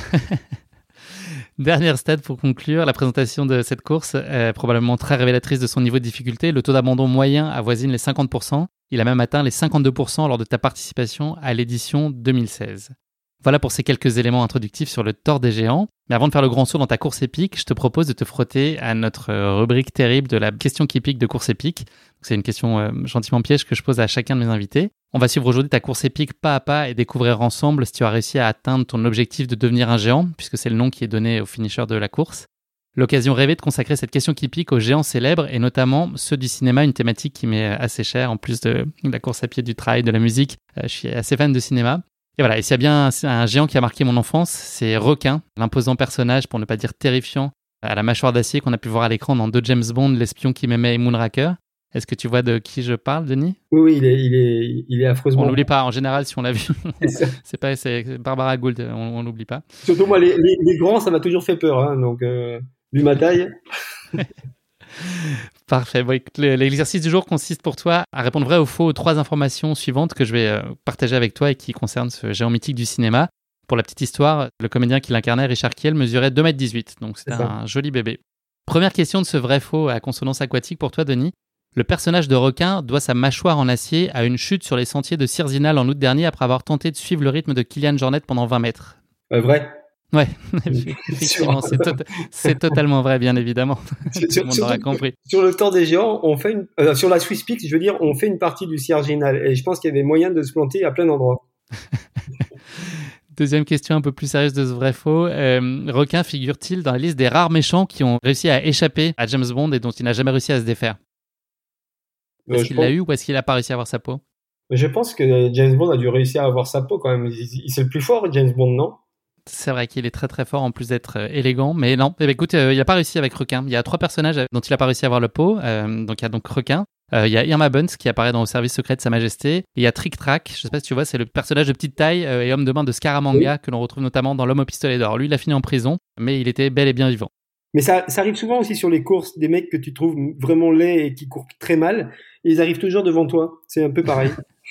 Dernière stade pour conclure la présentation de cette course, probablement très révélatrice de son niveau de difficulté. Le taux d'abandon moyen avoisine les 50%. Il a même atteint les 52% lors de ta participation à l'édition 2016. Voilà pour ces quelques éléments introductifs sur le Thor des Géants. Mais avant de faire le grand saut dans ta course épique, je te propose de te frotter à notre rubrique terrible de la question qui pique de course épique. C'est une question gentiment piège que je pose à chacun de mes invités. On va suivre aujourd'hui ta course épique pas à pas et découvrir ensemble si tu as réussi à atteindre ton objectif de devenir un géant, puisque c'est le nom qui est donné au finisher de la course. L'occasion rêvée de consacrer cette question qui pique aux géants célèbres et notamment ceux du cinéma, une thématique qui m'est assez chère en plus de la course à pied, du trail, de la musique. Je suis assez fan de cinéma. Et voilà, et s'il y a bien un géant qui a marqué mon enfance, c'est Requin, l'imposant personnage, pour ne pas dire terrifiant, à la mâchoire d'acier qu'on a pu voir à l'écran dans 2 James Bond, L'espion qui m'aimait et Moonraker. Est-ce que tu vois de qui je parle, Denis ? Oui, il est affreusement. On l'oublie pas, en général, si on l'a vu. c'est Barbara Gould, on l'oublie pas. Surtout moi, les grands, ça m'a toujours fait peur, hein, donc vu ma taille. Parfait. Bon, l'exercice du jour consiste pour toi à répondre vrai ou faux aux 3 informations suivantes que je vais partager avec toi et qui concernent ce géant mythique du cinéma. Pour la petite histoire, le comédien qui l'incarnait, Richard Kiel, mesurait 2,18 m, donc c'était C'est ça. un joli bébé. Première question de ce vrai-faux à consonance aquatique pour toi, Denis. Le personnage de requin doit sa mâchoire en acier à une chute sur les sentiers de Sirzinal en août dernier après avoir tenté de suivre le rythme de Kylian Jornet pendant 20 mètres. Vrai. Ouais, effectivement, c'est totalement vrai, bien évidemment. Tout le monde l'aura compris. Sur le Tour des Géants, on fait sur la Swiss Peak, je veux dire, on fait une partie du Sierginal. Et je pense qu'il y avait moyen de se planter à plein d'endroits. Deuxième question un peu plus sérieuse de ce vrai-faux. Requin figure-t-il dans la liste des rares méchants qui ont réussi à échapper à James Bond et dont il n'a jamais réussi à se défaire? Est-ce qu'il l'a eu ou est-ce qu'il n'a pas réussi à avoir sa peau? Je pense que James Bond a dû réussir à avoir sa peau quand même. C'est le plus fort, James Bond, non? C'est vrai qu'il est très très fort en plus d'être élégant, mais non. Eh bien, écoute, il n'a pas réussi avec Requin. Il y a 3 personnages dont il n'a pas réussi à avoir le pot. Donc il y a donc Requin. Il y a Irma Buns qui apparaît dans le service secret de Sa Majesté. Et il y a Trick Track, je sais pas si tu vois, c'est le personnage de petite taille et homme de main de Scaramanga que l'on retrouve notamment dans L'Homme au pistolet d'or. Lui, il a fini en prison, mais il était bel et bien vivant. Mais ça arrive souvent aussi sur les courses, des mecs que tu trouves vraiment laids et qui courent très mal, et ils arrivent toujours devant toi. C'est un peu pareil.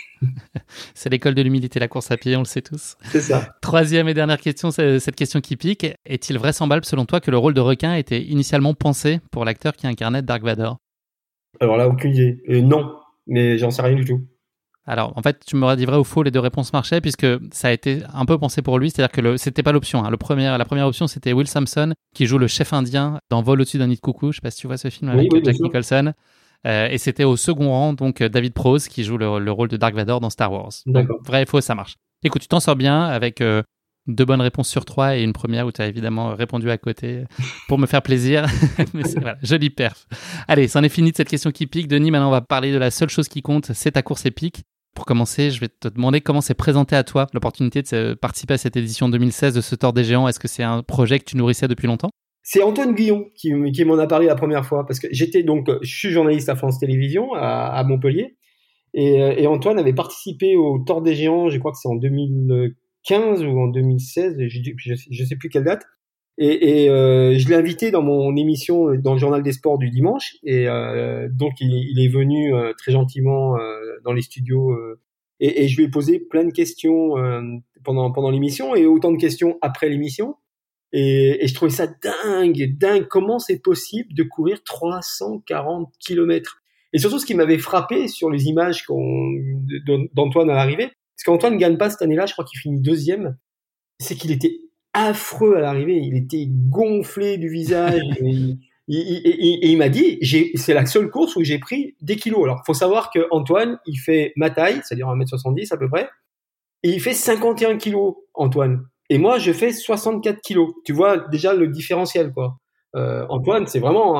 C'est l'école de l'humilité, la course à pied, on le sait tous. C'est ça. Troisième et dernière question, c'est cette question qui pique. Est-il vraisemblable selon toi que le rôle de requin était initialement pensé pour l'acteur qui incarnait Dark Vador? Alors là, aucune idée. Non, mais j'en sais rien du tout. Alors, en fait, tu m'aurais dit vrai ou faux, les 2 réponses marchaient, puisque ça a été un peu pensé pour lui, c'est-à-dire que c'était pas l'option. La première option, c'était Will Sampson, qui joue le chef indien dans Vol au-dessus d'un nid de coucou. Je sais pas si tu vois ce film avec Jack Nicholson. Et c'était au second rang, donc David Prowse, qui joue le rôle de Dark Vador dans Star Wars. D'accord. Donc, vrai et faux, ça marche. Écoute, tu t'en sors bien avec 2 bonnes réponses sur 3 et une première où tu as évidemment répondu à côté pour me faire plaisir. Mais voilà, jolie perf. Allez, c'en est fini de cette question qui pique. Denis, maintenant on va parler de la seule chose qui compte, c'est ta course épique. Pour commencer, je vais te demander comment s'est présentée à toi l'opportunité de participer à cette édition 2016 de ce Tour des Géants. Est-ce que c'est un projet que tu nourrissais depuis longtemps? C'est Antoine Guillon qui m'en a parlé la première fois, parce que je suis journaliste à France Télévisions, à Montpellier, et Antoine avait participé au Tour des Géants, je crois que c'est en 2015 ou en 2016, je sais plus quelle date, et je l'ai invité dans mon émission dans le Journal des Sports du dimanche, et donc il est venu très gentiment dans les studios, et je lui ai posé plein de questions pendant l'émission, et autant de questions après l'émission. Et je trouvais ça dingue. Comment c'est possible de courir 340 kilomètres? Et surtout, ce qui m'avait frappé sur les images d'Antoine à l'arrivée, parce qu'Antoine gagne pas cette année-là, je crois qu'il finit 2e, c'est qu'il était affreux à l'arrivée. Il était gonflé du visage. Et il m'a dit, c'est la seule course où j'ai pris des kilos. Alors, faut savoir que Antoine, il fait ma taille, c'est-à-dire 1m70 à peu près, et il fait 51 kilos, Antoine. Et moi, je fais 64 kilos. Tu vois déjà le différentiel, quoi. Antoine, c'est vraiment,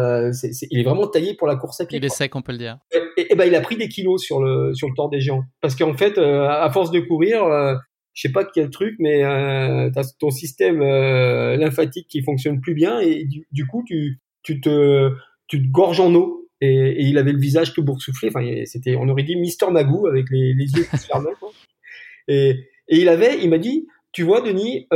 il est vraiment taillé pour la course à pied. Il est sec, on peut le dire. Et ben, il a pris des kilos sur le Tour des Géants. Parce qu'en fait, à force de courir, je sais pas quel truc, mais t'as ton système lymphatique qui fonctionne plus bien, et du coup, tu te gorges en eau. Et il avait le visage tout boursouflé. Enfin, on aurait dit Mister Magoo avec les yeux qui se fermaient, quoi. Et il m'a dit, tu vois, Denis,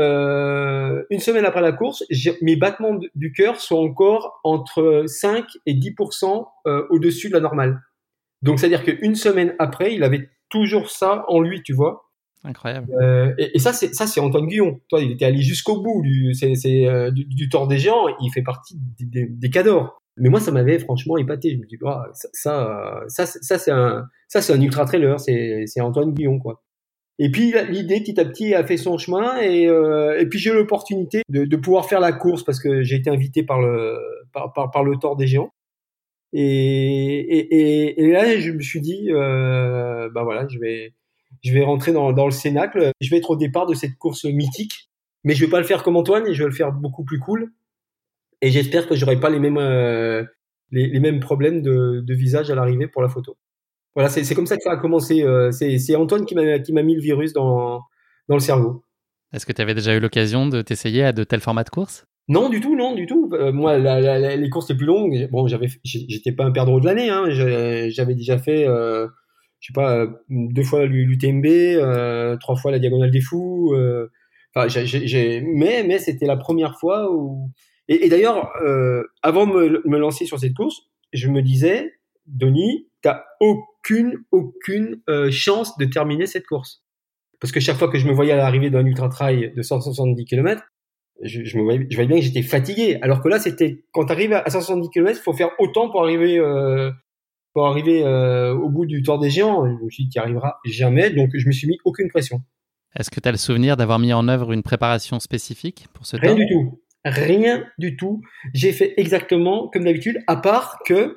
une semaine après la course, mes battements du cœur sont encore entre 5 et 10% au-dessus de la normale. Donc, c'est-à-dire qu'une semaine après, il avait toujours ça en lui, tu vois. Incroyable. Et ça, c'est Antoine Guillon. Toi, il était allé jusqu'au bout du Tour des Géants. Il fait partie des cadors. Mais moi, ça m'avait franchement épaté. Je me dis, ça, c'est un ultra trailer. C'est Antoine Guillon, quoi. Et puis l'idée petit à petit a fait son chemin, et puis j'ai eu l'opportunité de pouvoir faire la course parce que j'ai été invité par le Tour des Géants. Et là je me suis dit bah voilà, je vais rentrer dans le cénacle, je vais être au départ de cette course mythique, mais je vais pas le faire comme Antoine, et je vais le faire beaucoup plus cool, et j'espère que j'aurai pas les mêmes problèmes de visage à l'arrivée pour la photo. Voilà, c'est comme ça que ça a commencé. C'est Antoine qui m'a mis le virus dans le cerveau. Est-ce que tu avais déjà eu l'occasion de t'essayer à de tels formats de course? Non, du tout. Moi, les courses les plus longues, bon, j'étais pas un perdreau de l'année, hein. J'avais déjà fait, je sais pas, 2 fois l'UTMB, 3 fois la Diagonale des Fous. Enfin, mais c'était la première fois où. Et d'ailleurs, avant de me lancer sur cette course, je me disais, Denis, t'as aucune chance de terminer cette course. parce que chaque fois que je me voyais à l'arrivée d'un ultra-trail de 170 km, je voyais bien que j'étais fatigué. Alors que là, c'était quand tu arrives à 170 km, il faut faire autant pour arriver au bout du Tour des Géants. Je me suis dit, tu n'y arriveras jamais, donc je me suis mis aucune pression. Est-ce que tu as le souvenir d'avoir mis en œuvre une préparation spécifique pour ce Rien Tour ? du tout. Rien du tout. J'ai fait exactement comme d'habitude, à part que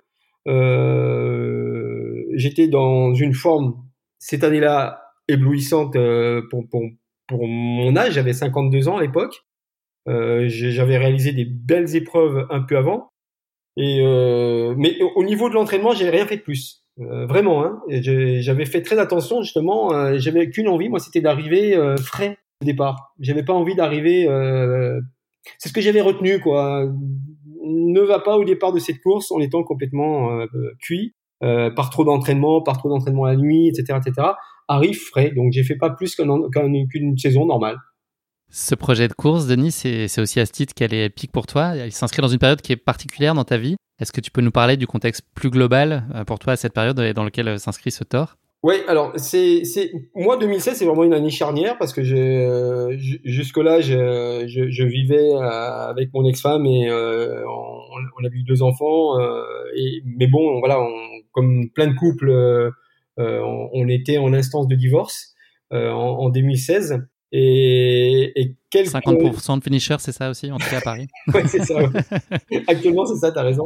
j'étais dans une forme cette année-là éblouissante pour mon âge. J'avais 52 ans à l'époque. J'avais réalisé des belles épreuves un peu avant. Mais au niveau de l'entraînement, j'ai rien fait de plus. Vraiment, hein. J'avais fait très attention justement. J'avais qu'une envie, moi, c'était d'arriver frais au départ. J'avais pas envie d'arriver. C'est ce que j'avais retenu, quoi. Ne va pas au départ de cette course en étant complètement cuit par trop d'entraînement à la nuit, etc., etc. Arrive frais. Donc j'ai fait pas plus qu'une saison normale. Ce projet de course, Denis, c'est aussi à ce titre qu'elle est épique pour toi. Il s'inscrit dans une période qui est particulière dans ta vie. Est-ce que tu peux nous parler du contexte plus global pour toi à cette période et dans lequel s'inscrit ce Tour ? Oui, alors moi 2016 c'est vraiment une année charnière parce que jusque-là je vivais avec mon ex-femme et on avait eu 2 enfants mais bon voilà, comme plein de couples on était en instance de divorce en 2016 et quelques 50% de finishers, c'est ça aussi, en tout cas à Paris. Ouais, c'est ça. Actuellement, c'est ça, t'as raison.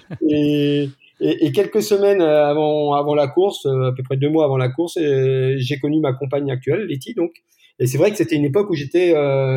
Et quelques semaines avant la course, à peu près 2 mois avant la course, j'ai connu ma compagne actuelle, Letty, donc. Et c'est vrai que c'était une époque où j'étais,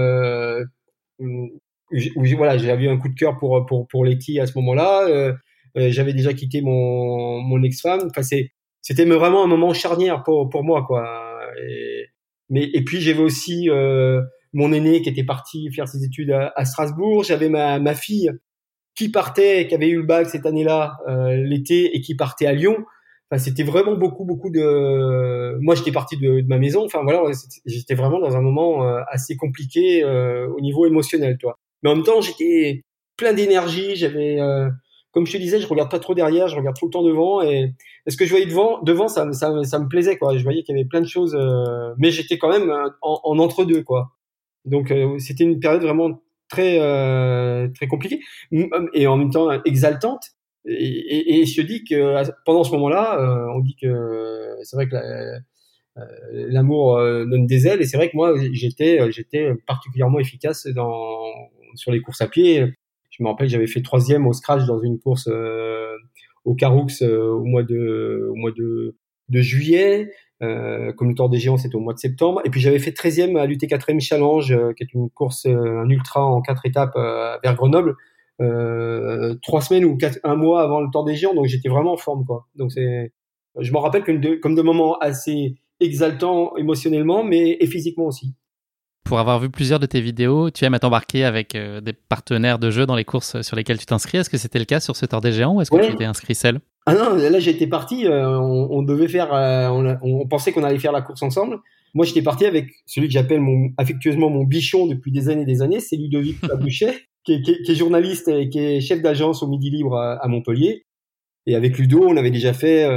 voilà, j'avais eu un coup de cœur pour Letty à ce moment-là. J'avais déjà quitté mon ex-femme. Enfin, c'était vraiment un moment charnière pour moi, quoi. Et puis j'avais aussi mon aîné qui était parti faire ses études à Strasbourg. J'avais ma fille qui avait eu le bac cette année-là, l'été, et qui partait à Lyon. Enfin, c'était vraiment beaucoup de. Moi, j'étais parti de ma maison. Enfin voilà, j'étais vraiment dans un moment assez compliqué au niveau émotionnel, toi. Mais en même temps, j'étais plein d'énergie. Comme je te disais, je regarde pas trop derrière, je regarde tout le temps devant. Et ce que je voyais devant, ça me plaisait, quoi. Je voyais qu'il y avait plein de choses, mais j'étais quand même en entre-deux, quoi. Donc c'était une période vraiment très compliquée et en même temps exaltante. Et je te dis que pendant ce moment-là, on dit que c'est vrai que l'amour donne des ailes, et c'est vrai que moi j'étais particulièrement efficace sur les courses à pied. Je me rappelle, j'avais fait 3e au scratch dans une course au Caroux au mois de juillet. Comme le Tour des Géants, c'était au mois de septembre. Et puis j'avais fait 13e à l'UT4M Challenge, qui est une course, un ultra en 4 étapes vers Grenoble, 3 semaines ou 1 mois avant le Tour des Géants. Donc j'étais vraiment en forme, quoi. Donc je m'en rappelle comme de moments assez exaltants émotionnellement, mais et physiquement aussi. Pour avoir vu plusieurs de tes vidéos, tu aimes à t'embarquer avec des partenaires de jeu dans les courses sur lesquelles tu t'inscris. Est-ce que c'était le cas sur ce Tour des Géants ou est-ce que tu t'es inscrit seul ? Ah non, là j'étais parti, on devait faire, on pensait qu'on allait faire la course ensemble. Moi j'étais parti avec celui que j'appelle affectueusement mon bichon depuis des années, c'est Ludovic Babouchet, qui est journaliste et qui est chef d'agence au Midi Libre à Montpellier. Et avec Ludo, on avait déjà fait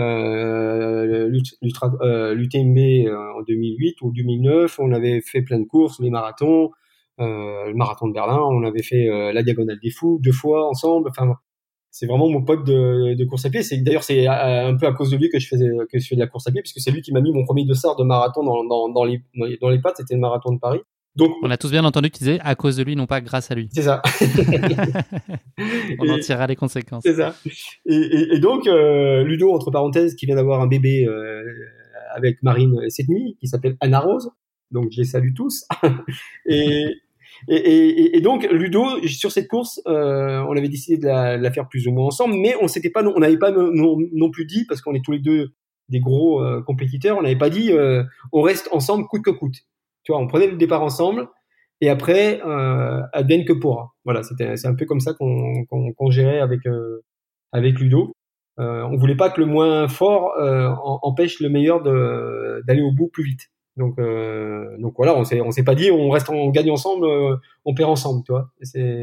l'UTMB en 2008 ou 2009. On avait fait plein de courses, les marathons, le marathon de Berlin. On avait fait la Diagonale des Fous 2 fois ensemble. Enfin, c'est vraiment mon pote de course à pied. D'ailleurs, c'est un peu à cause de lui que je fais de la course à pied, puisque c'est lui qui m'a mis mon premier dossard de marathon dans les pattes. C'était le marathon de Paris. Donc, on a tous bien entendu que tu disais à cause de lui, non pas grâce à lui. C'est ça. On en tirera les conséquences. C'est ça. Et donc, Ludo, entre parenthèses, qui vient d'avoir un bébé avec Marine cette nuit, qui s'appelle Anna Rose. Donc, je les salue tous. Et donc, Ludo, sur cette course, on avait décidé de la faire plus ou moins ensemble, mais on n'avait pas non plus dit, parce qu'on est tous les deux des gros compétiteurs, on n'avait pas dit on reste ensemble coûte que coûte. Tu vois, on prenait le départ ensemble, et après, advienne que pourra. Voilà, c'est un peu comme ça qu'on gérait avec Ludo. On voulait pas que le moins fort empêche le meilleur d'aller au bout plus vite. Donc voilà, on s'est pas dit on gagne ensemble, on perd ensemble, tu vois.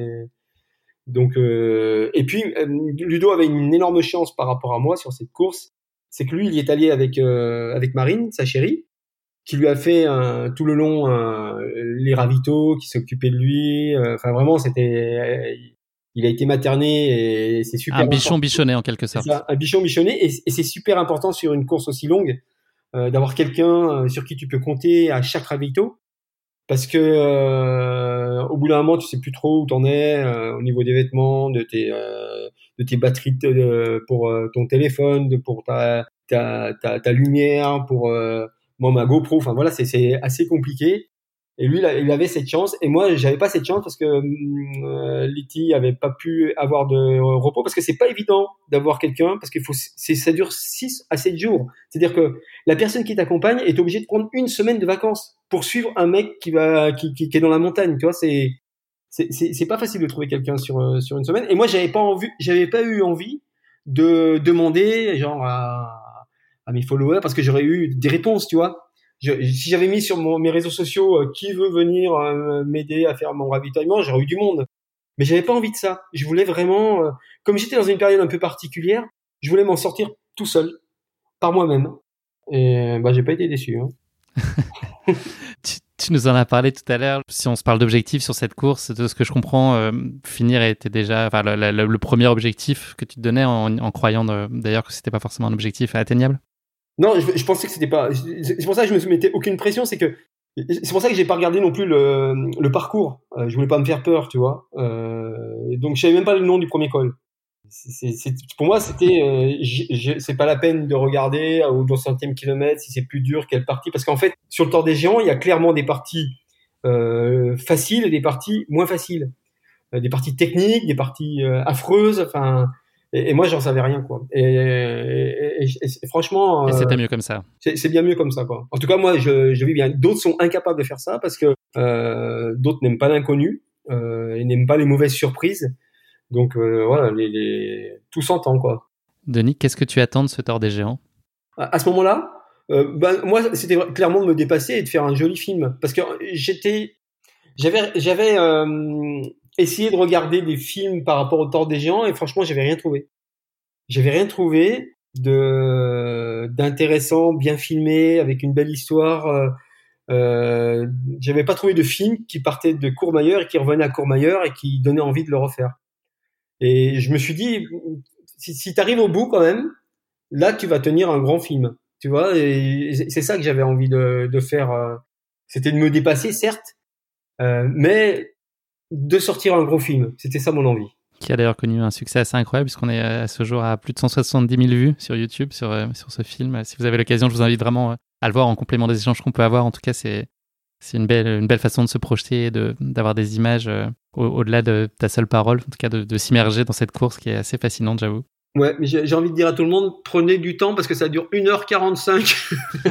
Et puis Ludo avait une énorme chance par rapport à moi sur cette course, c'est que lui il y est allé avec Marine, sa chérie, qui lui a fait tout le long les ravitaux, qui s'est occupé de lui. Enfin, vraiment, il a été materné et c'est super. Un bichon bichonné en quelque sorte. C'est ça, un bichon bichonné et c'est super important sur une course aussi longue d'avoir quelqu'un sur qui tu peux compter à chaque ravito. Parce que au bout d'un moment, tu sais plus trop où t'en es au niveau des vêtements, de tes batteries pour ton téléphone, pour ta lumière, pour moi ma GoPro. Enfin voilà, c'est assez compliqué. Et lui, il avait cette chance. Et moi, j'avais pas cette chance parce que Liti avait pas pu avoir de repos parce que c'est pas évident d'avoir quelqu'un parce ça dure 6 à 7 jours. C'est-à-dire que la personne qui t'accompagne est obligée de prendre une semaine de vacances pour suivre un mec qui est dans la montagne. Tu vois, c'est pas facile de trouver quelqu'un sur une semaine. Et moi, j'avais pas eu envie de demander genre à mes followers parce que j'aurais eu des réponses, tu vois. Si j'avais mis sur mes réseaux sociaux qui veut venir m'aider à faire mon ravitaillement, j'aurais eu du monde. Mais j'avais pas envie de ça. Je voulais vraiment, comme j'étais dans une période un peu particulière, je voulais m'en sortir tout seul, par moi-même. Et j'ai pas été déçu. Hein. Tu nous en as parlé tout à l'heure. Si on se parle d'objectifs sur cette course, de ce que je comprends, finir était déjà le premier objectif que tu te donnais en croyant d'ailleurs que c'était pas forcément un objectif atteignable. Non, je pensais que c'était pas. C'est pour ça que je me mettais aucune pression. C'est pour ça que j'ai pas regardé non plus le parcours. Je voulais pas me faire peur, tu vois. Donc je savais même pas le nom du premier col. Pour moi, c'était. C'est pas la peine de regarder au 200e kilomètre si c'est plus dur quelle partie, parce qu'en fait sur le Tour des Géants, il y a clairement des parties faciles et des parties moins faciles, des parties techniques, des parties affreuses. Enfin. Et moi, j'en savais rien, quoi. Et franchement, et c'était mieux comme ça. C'est bien mieux comme ça, quoi. En tout cas, moi, je vis bien. D'autres sont incapables de faire ça parce que d'autres n'aiment pas l'inconnu et n'aiment pas les mauvaises surprises. Donc voilà, tout s'entend, quoi. Denis, qu'est-ce que tu attends de ce Tour des Géants ? À ce moment-là, moi, c'était clairement de me dépasser et de faire un joli film, parce que j'avais essayé de regarder des films par rapport au Tour des Géants et franchement, j'avais rien trouvé. J'avais rien trouvé d'intéressant, bien filmé, avec une belle histoire. J'avais pas trouvé de film qui partait de Courmayeur et qui revenait à Courmayeur et qui donnait envie de le refaire. Et je me suis dit, si t'arrives au bout quand même, là tu vas tenir un grand film, tu vois. Et c'est ça que j'avais envie de faire. C'était de me dépasser, certes, mais de sortir un gros film. C'était ça mon envie. Qui a d'ailleurs connu un succès assez incroyable puisqu'on est à ce jour à plus de 170 000 vues sur YouTube sur ce film. Si vous avez l'occasion, je vous invite vraiment à le voir en complément des échanges qu'on peut avoir. En tout cas, c'est une belle façon de se projeter et d'avoir des images au-delà de ta seule parole, en tout cas de s'immerger dans cette course qui est assez fascinante, j'avoue. Ouais, mais j'ai envie de dire à tout le monde, prenez du temps parce que ça dure 1h45.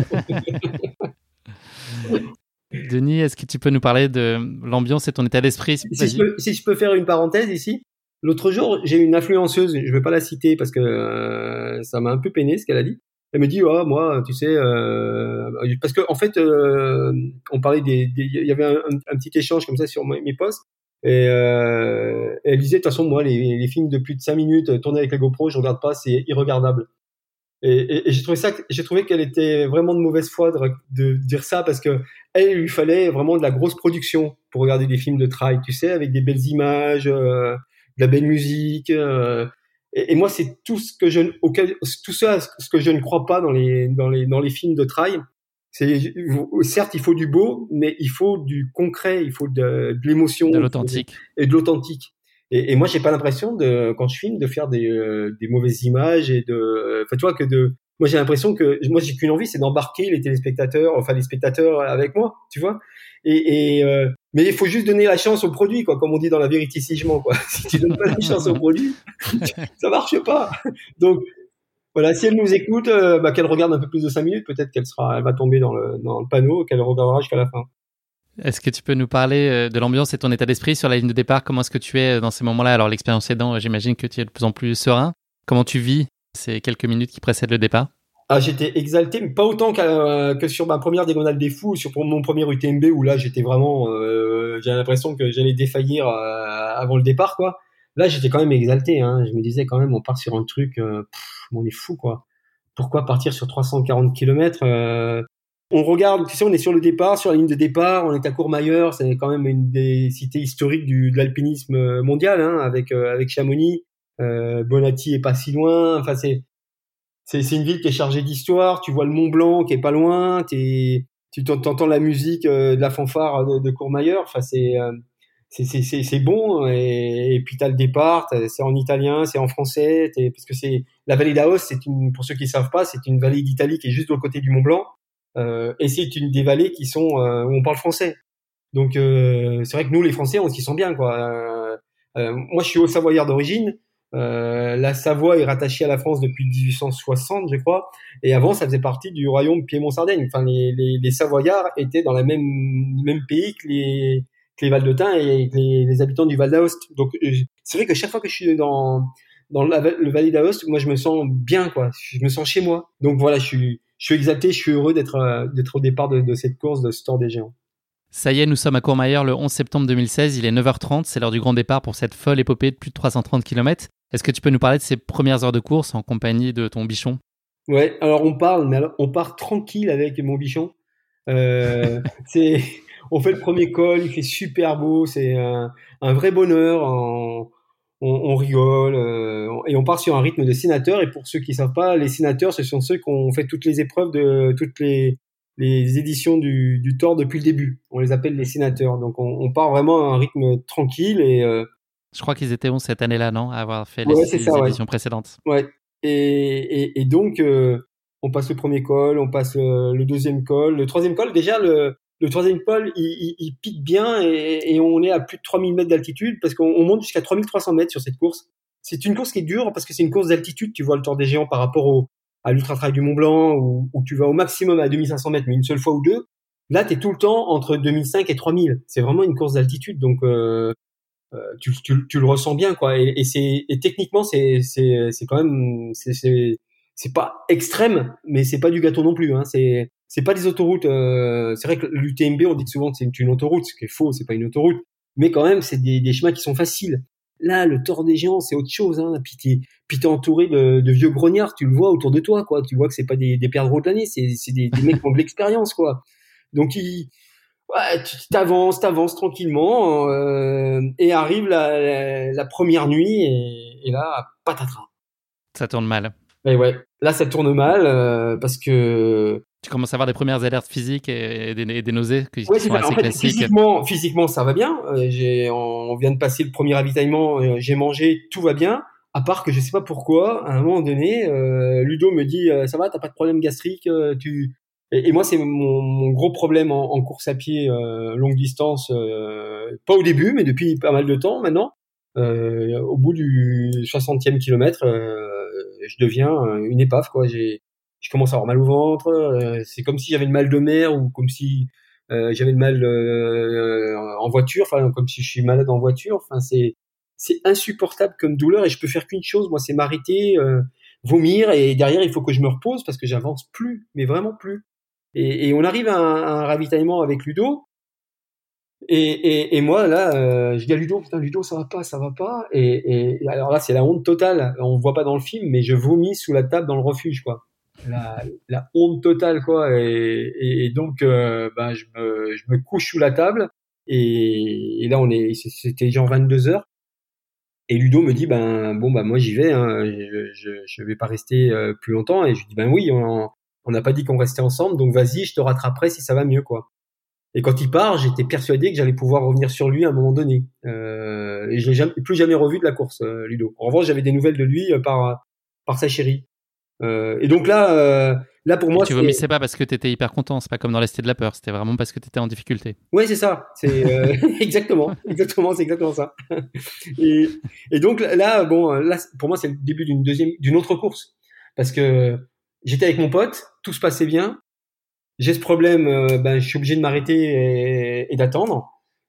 Denis, est-ce que tu peux nous parler de l'ambiance et ton état d'esprit ? Si je peux faire une parenthèse ici. L'autre jour, j'ai une influenceuse, je vais pas la citer parce que ça m'a un peu peiné ce qu'elle a dit. Elle me dit, moi, tu sais, parce que en fait, on parlait il y avait un petit échange comme ça sur mes posts, et elle disait, de toute façon, moi, les films de plus de 5 minutes tournés avec la GoPro, je regarde pas, c'est irregardable. Et j'ai trouvé qu'elle était vraiment de mauvaise foi de dire ça parce que elle lui fallait vraiment de la grosse production pour regarder des films de trail, tu sais, avec des belles images. De la belle musique, et moi c'est tout ce que je ne crois pas dans les films de trail. Certes il faut du beau, mais il faut du concret, il faut de l'émotion, de l'authentique et de l'authentique. Et moi j'ai pas l'impression quand je filme de faire des mauvaises images et enfin tu vois moi j'ai l'impression que moi j'ai qu'une envie, c'est d'embarquer les spectateurs avec moi, tu vois. Mais il faut juste donner la chance au produit, quoi, comme on dit dans La Vérité si je mens, quoi. Si tu donnes pas la chance au produit, ça marche pas. Donc voilà, si elle nous écoute, qu'elle regarde un peu plus de 5 minutes, peut-être elle va tomber dans le panneau, qu'elle regardera jusqu'à la fin. Est-ce que tu peux nous parler de l'ambiance et ton état d'esprit sur la ligne de départ ? Comment est-ce que tu es dans ces moments-là ? Alors l'expérience aidant, j'imagine que tu es de plus en plus serein. Comment tu vis ces quelques minutes qui précèdent le départ ? J'étais exalté, mais pas autant que sur ma première diagonale des fous, sur mon premier UTMB où là j'étais vraiment, j'avais l'impression que j'allais défaillir avant le départ, quoi. Là j'étais quand même exalté, hein. Je me disais quand même, on part sur un truc, on est fou, quoi. Pourquoi partir sur 340 km On regarde, tu sais, on est sur le départ, sur la ligne de départ, on est à Courmayeur, c'est quand même une des cités historiques de l'alpinisme mondial, hein, avec Chamonix. Bonatti est pas si loin. Enfin, c'est une ville qui est chargée d'histoire. Tu vois le Mont Blanc qui est pas loin. Tu t'entends la musique de la fanfare de Courmayeur. Enfin, c'est bon. Et puis t'as le départ. C'est en italien, c'est en français. Parce que c'est la vallée d'Aoste. Pour ceux qui savent pas, c'est une vallée d'Italie qui est juste de l'autre côté du Mont Blanc. Et c'est une des vallées qui sont où on parle français. Donc c'est vrai que nous, les Français, on s'y sent bien, quoi. Moi, je suis haut-savoyard d'origine. La Savoie est rattachée à la France depuis 1860, je crois. Et avant, ça faisait partie du royaume Piémont-Sardaigne. Enfin, les Savoyards étaient dans le même pays que les Valdôtains et que les habitants du Val d'Aoste. Donc, c'est vrai que chaque fois que je suis dans le Val d'Aoste, moi, je me sens bien, quoi. Je me sens chez moi. Donc voilà, je suis exalté, je suis heureux d'être au départ de cette course de Store des Géants. Ça y est, nous sommes à Courmayeur le 11 septembre 2016, il est 9h30, c'est l'heure du grand départ pour cette folle épopée de plus de 330 km. Est-ce que tu peux nous parler de ces premières heures de course en compagnie de ton bichon ? Ouais, alors on part tranquille avec mon bichon. On fait le premier col, il fait super beau, c'est un vrai bonheur. On rigole et on part sur un rythme de sénateur. Et pour ceux qui savent pas, les sénateurs, ce sont ceux qui ont fait toutes les épreuves de toutes les éditions du Tour depuis le début. On les appelle les sénateurs. Donc on part vraiment à un rythme tranquille et je crois qu'ils étaient 11 cette année-là, non ? À avoir fait ouais, les éditions précédentes. Ouais. Et donc on passe le premier col, on passe le deuxième col, le troisième col. Déjà le troisième col, il pique bien et on est à plus de 3000 mètres d'altitude parce qu'on monte jusqu'à 3300 mètres sur cette course. C'est une course qui est dure parce que c'est une course d'altitude. Tu vois le Tour des Géants par rapport à l'Ultra Trail du Mont Blanc où tu vas au maximum à 2500 mètres, mais une seule fois ou deux. Là, t'es tout le temps entre 2005 et 3000. C'est vraiment une course d'altitude, donc tu le ressens bien, quoi. Et techniquement, c'est quand même, c'est pas extrême, mais c'est pas du gâteau non plus, hein. C'est pas des autoroutes. C'est vrai que l'UTMB, on dit souvent que c'est une autoroute, ce qui est faux, c'est pas une autoroute. Mais quand même, c'est des chemins qui sont faciles. Là, le Tour des Géants, c'est autre chose, hein. Puis t'es entouré de vieux grognards, tu le vois autour de toi, quoi. Tu vois que c'est pas des perdreaux de l'année, c'est des mecs qui ont de l'expérience, quoi. Donc ouais, tu t'avances tranquillement et arrive la première nuit et là, patatras. Ça tourne mal. Et ouais, là ça tourne mal parce que tu commences à avoir des premières alertes physiques et des nausées qui ouais, sont assez en fait, classiques. Physiquement, ça va bien. On vient de passer le premier ravitaillement, j'ai mangé, tout va bien. À part que je sais pas pourquoi, à un moment donné, Ludo me dit ça va, t'as pas de problème gastrique, Et moi, c'est mon gros problème en course à pied longue distance, pas au début, mais depuis pas mal de temps maintenant. Au bout du 60e kilomètre, je deviens une épave, quoi. Je commence à avoir mal au ventre. C'est comme si j'avais le mal de mer ou comme si j'avais le mal en voiture, enfin comme si je suis malade en voiture. Enfin, c'est insupportable comme douleur et je peux faire qu'une chose, moi, c'est m'arrêter, vomir et derrière il faut que je me repose parce que j'avance plus, mais vraiment plus. Et on arrive à un ravitaillement avec Ludo. Et moi, là, je dis à Ludo, putain, Ludo, ça va pas. Et alors là, c'est la honte totale. On ne voit pas dans le film, mais je vomis sous la table dans le refuge, quoi. La honte totale, quoi. Et donc, je me couche sous la table. Et là, c'était genre 22 heures. Et Ludo me dit, moi, j'y vais, hein. Je vais pas rester plus longtemps. Et je lui dis, oui, on n'a pas dit qu'on restait ensemble, donc vas-y, je te rattraperai si ça va mieux, quoi. Et quand il part, j'étais persuadé que j'allais pouvoir revenir sur lui à un moment donné. Et je l'ai plus jamais revu de la course, Ludo. En revanche, j'avais des nouvelles de lui par sa chérie. Et donc là pour moi, tu vomissais pas parce que t'étais hyper content, c'est pas comme dans l'Est de la peur, c'était vraiment parce que t'étais en difficulté. Ouais, c'est ça. C'est exactement, c'est exactement ça. Et donc là, pour moi, c'est le début d'une autre course, parce que j'étais avec mon pote, tout se passait bien. J'ai ce problème, je suis obligé de m'arrêter et d'attendre.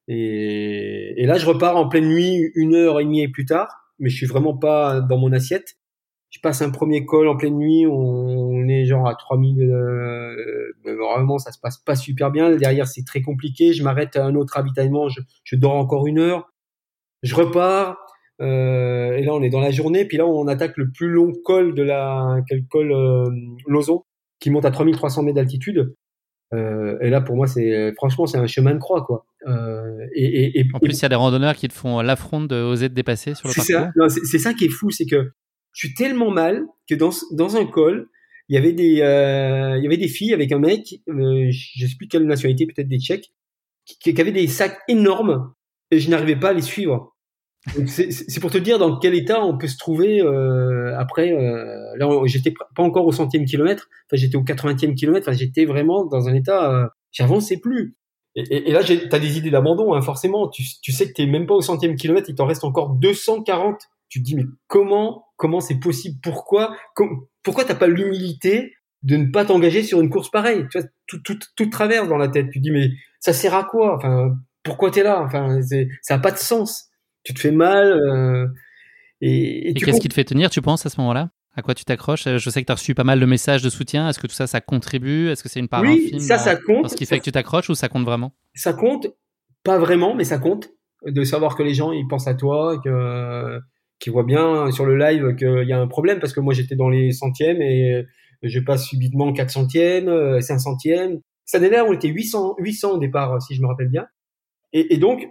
Et là, je repars en pleine nuit, 1h30 plus tard, mais je suis vraiment pas dans mon assiette. Je passe un premier col en pleine nuit, on est genre à 3000, vraiment ça se passe pas super bien. Derrière, c'est très compliqué. Je m'arrête à un autre ravitaillement, je dors encore 1 heure. Je repars, et là on est dans la journée. Puis là, on attaque le plus long col quel col Lozon, qui monte à 3300 mètres d'altitude. Et là, pour moi, franchement, c'est un chemin de croix, quoi. En plus, il y a des randonneurs qui te font l'affront d'oser te dépasser sur le parcours. C'est ça qui est fou, c'est que je suis tellement mal que dans un col, il y avait des filles avec un mec, je sais plus quelle nationalité, peut-être des Tchèques, qui avaient des sacs énormes et je n'arrivais pas à les suivre. Donc c'est pour te dire dans quel état on peut se trouver après. Là, j'étais pas encore au 100e kilomètre, enfin j'étais au 80e kilomètre, enfin j'étais vraiment dans un état, j'avançais plus. Et là, t'as des idées d'abandon, hein, forcément. Tu sais que t'es même pas au 100e kilomètre, il t'en reste encore 240. Tu te dis, mais comment c'est possible? Pourquoi t'as pas l'humilité de ne pas t'engager sur une course pareille? Tu vois, tout traverse dans la tête. Tu te dis, mais ça sert à quoi? Enfin, pourquoi t'es là? Enfin, ça a pas de sens. Tu te fais mal, et qu'est-ce qui te fait tenir, tu penses, à ce moment-là? À quoi tu t'accroches? Je sais que tu as reçu pas mal de messages de soutien. Est-ce que tout ça, ça contribue? Est-ce que c'est une part infime ça compte. Dans ce qui fait que tu t'accroches, ou ça compte vraiment? Ça compte, pas vraiment, mais ça compte de savoir que les gens ils pensent à toi, qu'ils voient bien sur le live qu'il y a un problème, parce que moi j'étais dans les centièmes et je passe subitement 400e, 500e. Cette année-là, on était 800 au départ, si je me rappelle bien. Et donc,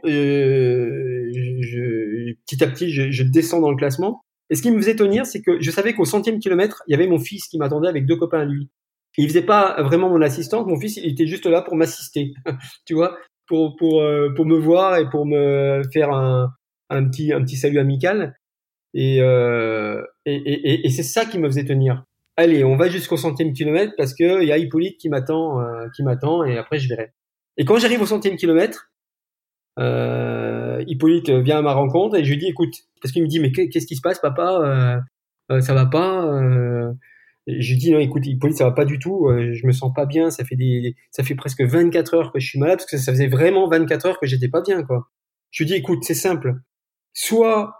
petit à petit, je descends dans le classement. Et ce qui me faisait tenir, c'est que je savais qu'au 100e kilomètre, il y avait mon fils qui m'attendait avec 2 copains à lui. Et il faisait pas vraiment mon assistante. Mon fils, il était juste là pour m'assister, tu vois, pour me voir et pour me faire un petit salut amical. Et c'est ça qui me faisait tenir. Allez, on va jusqu'au 100e kilomètre parce que il y a Hippolyte qui m'attend, et après je verrai. Et quand j'arrive au 100e kilomètre, Hippolyte vient à ma rencontre et je lui dis, écoute, parce qu'il me dit, mais qu'est-ce qui se passe, papa? Ça va pas? Je lui dis, non, écoute, Hippolyte, ça va pas du tout. Je me sens pas bien. Ça fait presque 24 heures que je suis malade, parce que ça faisait vraiment 24 heures que j'étais pas bien, quoi. Je lui dis, écoute, c'est simple. Soit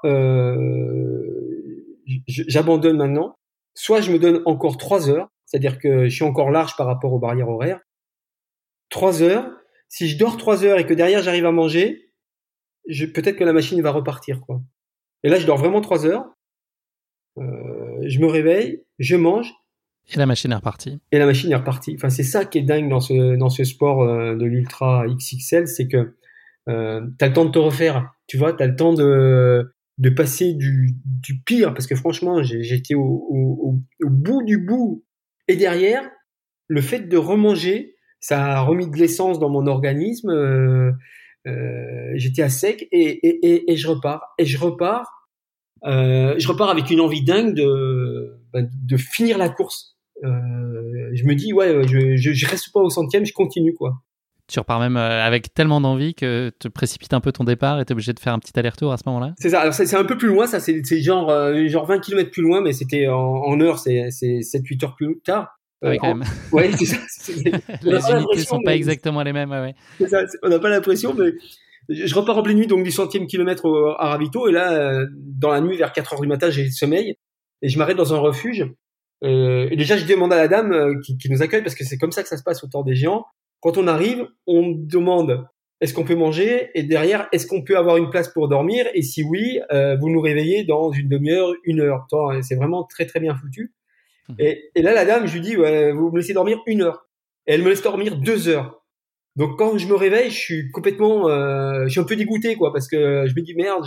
j'abandonne maintenant, soit je me donne encore 3 heures, c'est-à-dire que je suis encore large par rapport aux barrières horaires. 3 heures. Si je dors 3 heures et que derrière j'arrive à manger, peut-être que la machine va repartir, quoi. Et là, je dors vraiment 3 heures. Je me réveille, je mange. Et la machine est repartie. Enfin, c'est ça qui est dingue dans ce sport de l'ultra XXL, c'est que t'as le temps de te refaire. Tu vois, t'as le temps de passer du pire, parce que franchement, j'étais au bout du bout. Et derrière, le fait de remanger, ça a remis de l'essence dans mon organisme. J'étais à sec et je repars. Je repars avec une envie dingue de finir la course. Je me dis, ouais, je reste pas au 100e, je continue, quoi. Tu repars même avec tellement d'envie que tu précipites un peu ton départ et t'es obligé de faire un petit aller-retour à ce moment-là? C'est ça. Alors c'est un peu plus loin, ça, c'est genre 20 km plus loin, mais c'était en heure, c'est 7-8 heures plus tard. Oui, quand même. Ouais, c'est ça. Les unités sont pas exactement les mêmes, ouais. C'est ça, on n'a pas l'impression, mais je repars en pleine nuit, donc du 100e kilomètre à Ravito, et là, dans la nuit, vers 4 heures du matin, j'ai sommeil, et je m'arrête dans un refuge. Et déjà, je demande à la dame qui nous accueille, parce que c'est comme ça que ça se passe au Tour des Géants. Quand on arrive, on me demande, est-ce qu'on peut manger? Et derrière, est-ce qu'on peut avoir une place pour dormir? Et si oui, vous nous réveillez dans une demi-heure, 1 heure. C'est vraiment très, très bien foutu. Et là, la dame, je lui dis, ouais, vous me laissez dormir 1 heure. Et elle me laisse dormir 2 heures. Donc, quand je me réveille, je suis complètement, je suis un peu dégoûté, quoi, parce que je me dis, merde,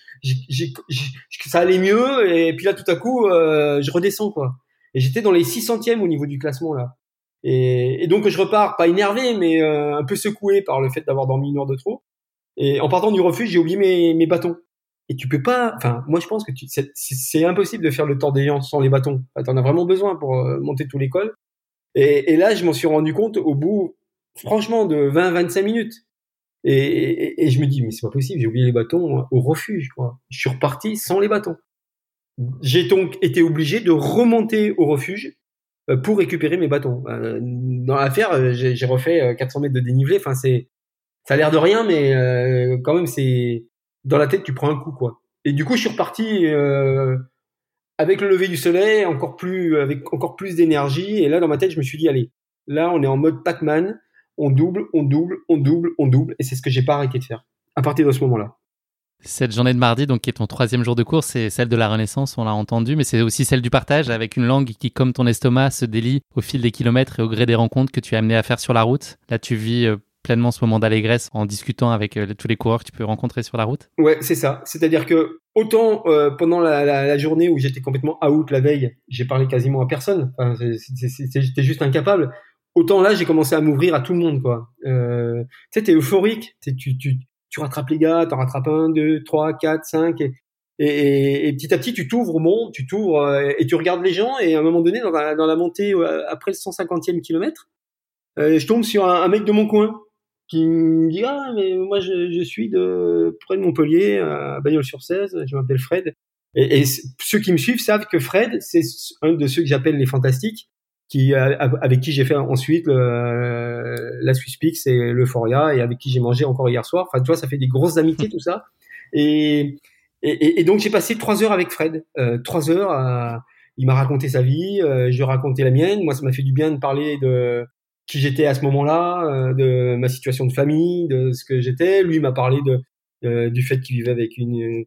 ça allait mieux, et puis là, tout à coup, je redescends, quoi. Et j'étais dans les 600e au niveau du classement, là. Et donc, je repars, pas énervé, mais un peu secoué par le fait d'avoir dormi 1 heure de trop. Et en partant du refuge, j'ai oublié mes bâtons. Et tu peux pas, enfin, moi je pense que c'est impossible de faire le Tour des Géants sans les bâtons. Enfin, t'en as vraiment besoin pour monter tous les cols. Et là, je m'en suis rendu compte au bout, franchement, de 20-25 minutes. Et je me dis, mais c'est pas possible, j'ai oublié les bâtons au refuge, quoi. Je suis reparti sans les bâtons. J'ai donc été obligé de remonter au refuge pour récupérer mes bâtons. Dans l'affaire, j'ai refait 400 mètres de dénivelé. Enfin, ça a l'air de rien, mais quand même, c'est dans la tête, tu prends un coup, quoi. Et du coup, je suis reparti avec le lever du soleil, avec encore plus d'énergie. Et là, dans ma tête, je me suis dit, allez, là, on est en mode Pac-Man. On double. Et c'est ce que j'ai pas arrêté de faire à partir de ce moment-là. Cette journée de mardi, donc, qui est ton 3e jour de course, c'est celle de la Renaissance, on l'a entendu, mais c'est aussi celle du partage, avec une langue qui, comme ton estomac, se délie au fil des kilomètres et au gré des rencontres que tu es amené à faire sur la route. Là, tu vis pleinement ce moment d'allégresse en discutant avec tous les coureurs que tu peux rencontrer sur la route. Ouais, c'est ça. C'est-à-dire que autant pendant la journée où j'étais complètement out la veille, j'ai parlé quasiment à personne. Enfin, j'étais juste incapable. Autant là, j'ai commencé à m'ouvrir à tout le monde, quoi. Tu sais, t'es euphorique. Tu rattrapes les gars, t'en rattrapes 1, 2, 3, 4, 5, et petit à petit, tu t'ouvres au monde, et tu regardes les gens, et à un moment donné, dans la montée, après le 150e kilomètre, je tombe sur un mec de mon coin qui me dit mais moi je suis près de Montpellier, à Bagnols-sur-Cèze, je m'appelle Fred, et ceux qui me suivent savent que Fred, c'est un de ceux que j'appelle les fantastiques, avec qui j'ai fait ensuite la Swiss Peaks et l'Euphoria, et avec qui j'ai mangé encore hier soir. Enfin, tu vois, ça fait des grosses amitiés tout ça. Et donc j'ai passé 3 heures avec Fred. 3 heures, il m'a raconté sa vie, je lui ai raconté la mienne. Moi, ça m'a fait du bien de parler de qui j'étais à ce moment-là, de ma situation de famille, de ce que j'étais. Lui m'a parlé du fait qu'il vivait avec une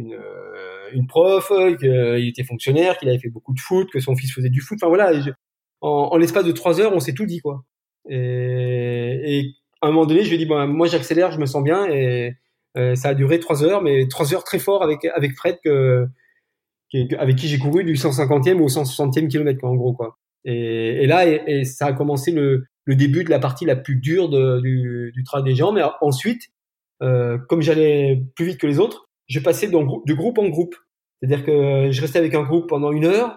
prof, qu'il était fonctionnaire, qu'il avait fait beaucoup de foot, que son fils faisait du foot. Enfin voilà, en l'espace de 3 heures, on s'est tout dit, quoi. Et à un moment donné, je lui ai dit, moi j'accélère, je me sens bien, et ça a duré 3 heures, mais 3 heures très fort avec Fred, avec qui j'ai couru du 150e au 160e kilomètre, quoi, en gros, quoi. Et là, ça a commencé le début de la partie la plus dure du travail des gens. Mais ensuite, comme j'allais plus vite que les autres, je passais de groupe en groupe. C'est-à-dire que je restais avec un groupe pendant 1 heure,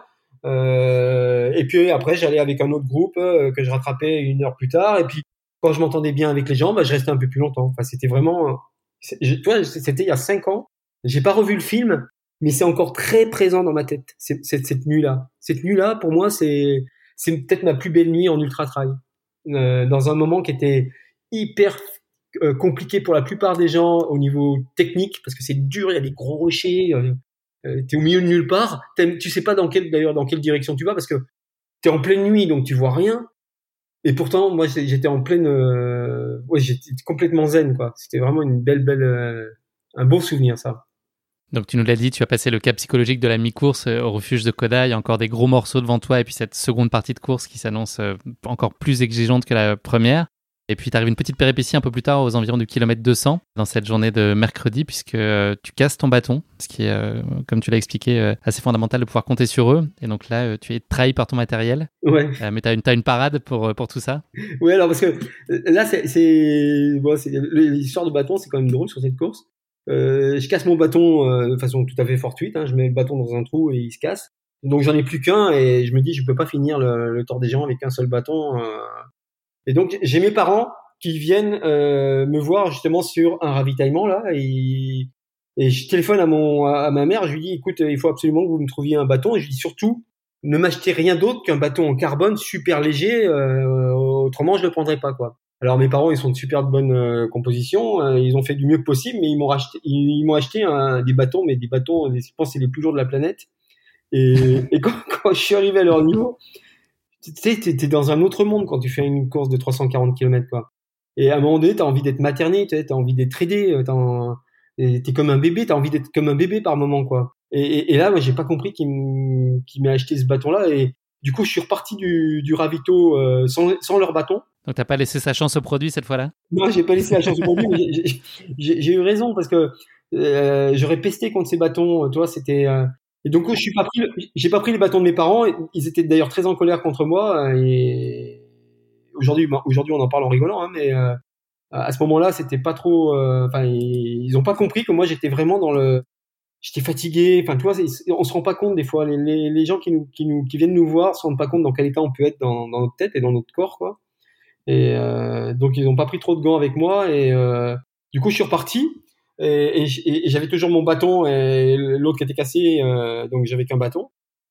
et puis après j'allais avec un autre groupe que je rattrapais 1 heure plus tard. Et puis quand je m'entendais bien avec les gens, je restais un peu plus longtemps. Enfin, c'était vraiment, tu vois, c'était il y a 5 ans. J'ai pas revu le film, mais c'est encore très présent dans ma tête, cette nuit-là. Cette nuit-là, pour moi, c'est peut-être ma plus belle nuit en ultra-trail. Dans un moment qui était hyper compliqué pour la plupart des gens au niveau technique, parce que c'est dur, il y a des gros rochers, t'es au milieu de nulle part, tu sais pas dans quelle direction tu vas, parce que t'es en pleine nuit, donc tu vois rien. Et pourtant, moi, j'étais en pleine, j'étais complètement zen, quoi. C'était vraiment une belle, un beau souvenir, ça. Donc tu nous l'as dit, tu as passé le cap psychologique de la mi-course au refuge de Koda. Il y a encore des gros morceaux devant toi, et puis cette seconde partie de course qui s'annonce encore plus exigeante que la première. Et puis tu arrives une petite péripétie un peu plus tard, aux environs du kilomètre 200, dans cette journée de mercredi, puisque tu casses ton bâton, ce qui est, comme tu l'as expliqué, assez fondamental de pouvoir compter sur eux. Et donc là, tu es trahi par ton matériel. Ouais. Mais t'as une parade pour tout ça. Ouais, alors parce que là, l'histoire de bâton, c'est quand même drôle sur cette course. Je casse mon bâton de façon tout à fait fortuite, hein. Je mets le bâton dans un trou et il se casse. Donc j'en ai plus qu'un, et je me dis je peux pas finir le Tour des Géants avec un seul bâton. Et donc j'ai mes parents qui viennent me voir justement sur un ravitaillement là, et je téléphone à ma mère, je lui dis écoute, il faut absolument que vous me trouviez un bâton, et je lui dis surtout ne m'achetez rien d'autre qu'un bâton en carbone super léger, autrement je le prendrais pas, quoi. Alors mes parents, ils sont de super bonne composition, ils ont fait du mieux que possible, mais ils m'ont acheté des bâtons, mais des bâtons, je pense c'est les plus lourds de la planète. Et quand je suis arrivé à leur niveau, tu sais, t'es dans un autre monde quand tu fais une course de 340 km, quoi. Et à un moment donné, t'as envie d'être materné, t'as envie d'être aidé, t'es comme un bébé, t'as envie d'être comme un bébé par moment, quoi. Et là, moi, j'ai pas compris qu'il m'ait acheté ce bâton-là, et du coup, je suis reparti du ravito sans leur bâton. Donc t'as pas laissé sa chance au produit cette fois-là? Non, j'ai pas laissé la chance au produit, mais j'ai eu raison, parce que j'aurais pesté contre ces bâtons, tu vois, c'était... Et donc, j'ai pas pris les bâtons de mes parents. Ils étaient d'ailleurs très en colère contre moi. Et aujourd'hui, on en parle en rigolant, hein, mais à ce moment-là, c'était pas trop. Enfin, ils ont pas compris que moi, j'étais vraiment j'étais fatigué. Enfin, tu vois, on se rend pas compte des fois. Les gens qui viennent nous voir se rendent pas compte dans quel état on peut être dans notre tête et dans notre corps, quoi. Et donc, ils ont pas pris trop de gants avec moi. Et du coup, je suis reparti. Et j'avais toujours mon bâton, et l'autre qui était cassé, donc j'avais qu'un bâton.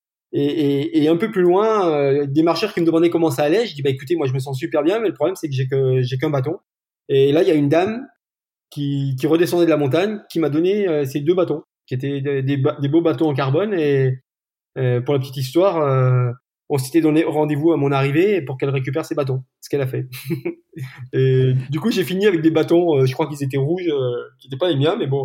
Et un peu plus loin, des marcheurs qui me demandaient comment ça allait. Je dis écoutez, moi je me sens super bien, mais le problème c'est que j'ai qu'un bâton. Et là il y a une dame qui redescendait de la montagne, qui m'a donné ces 2 bâtons, qui étaient des beaux bâtons en carbone. Et pour la petite histoire, on s'était donné rendez-vous à mon arrivée pour qu'elle récupère ses bâtons, ce qu'elle a fait. Et du coup, j'ai fini avec des bâtons, je crois qu'ils étaient rouges, qui n'étaient pas les miens, mais bon,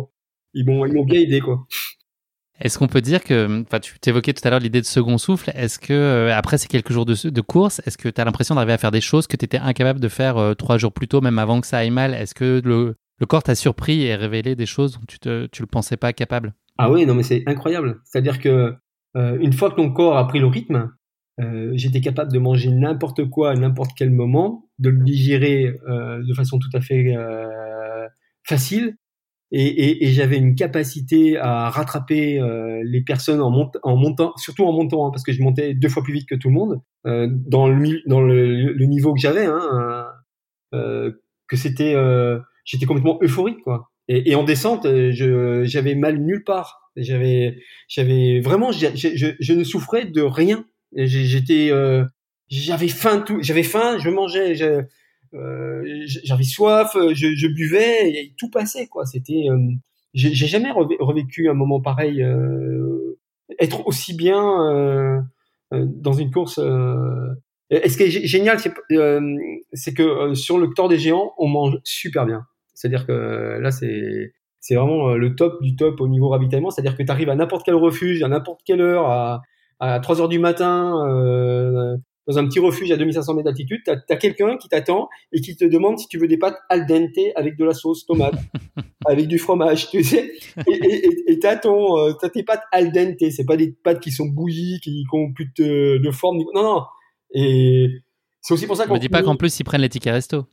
ils m'ont bien aidé, quoi. Est-ce qu'on peut dire que, tu t'évoquais tout à l'heure l'idée de second souffle, est-ce que, après ces quelques jours de course, est-ce que tu as l'impression d'arriver à faire des choses que tu étais incapable de faire 3 jours plus tôt, même avant que ça aille mal? Est-ce que le corps t'a surpris et révélé des choses dont tu le pensais pas capable? Ah oui, non, mais c'est incroyable. C'est-à-dire que une fois que ton corps a pris le rythme, j'étais capable de manger n'importe quoi à n'importe quel moment, de le digérer de façon tout à fait facile, et j'avais une capacité à rattraper les personnes en montant, surtout en montant, hein, parce que je montais 2 fois plus vite que tout le monde dans le niveau que j'avais, hein, que c'était, j'étais complètement euphorique, quoi. Et en descente, j'avais mal nulle part. J'avais vraiment, je ne souffrais de rien. J'étais, j'avais faim, je mangeais, j'avais soif, je buvais, et tout passait, quoi. C'était, j'ai jamais revécu un moment pareil, être aussi bien dans une course. Et ce qui est génial, c'est que sur le Tour des Géants, on mange super bien. C'est-à-dire que là, c'est vraiment le top du top au niveau ravitaillement. C'est-à-dire que tu arrives à n'importe quel refuge, à n'importe quelle heure, à 3 heures du matin, dans un petit refuge à 2500 mètres d'altitude, t'as quelqu'un qui t'attend et qui te demande si tu veux des pâtes al dente avec de la sauce tomate, avec du fromage, tu sais. Et t'as tes pâtes al dente. C'est pas des pâtes qui sont bouillies, qui ont plus de forme. Non, non. Et c'est aussi pour ça qu'on... Me dis pas qu'en plus ils prennent les tickets resto.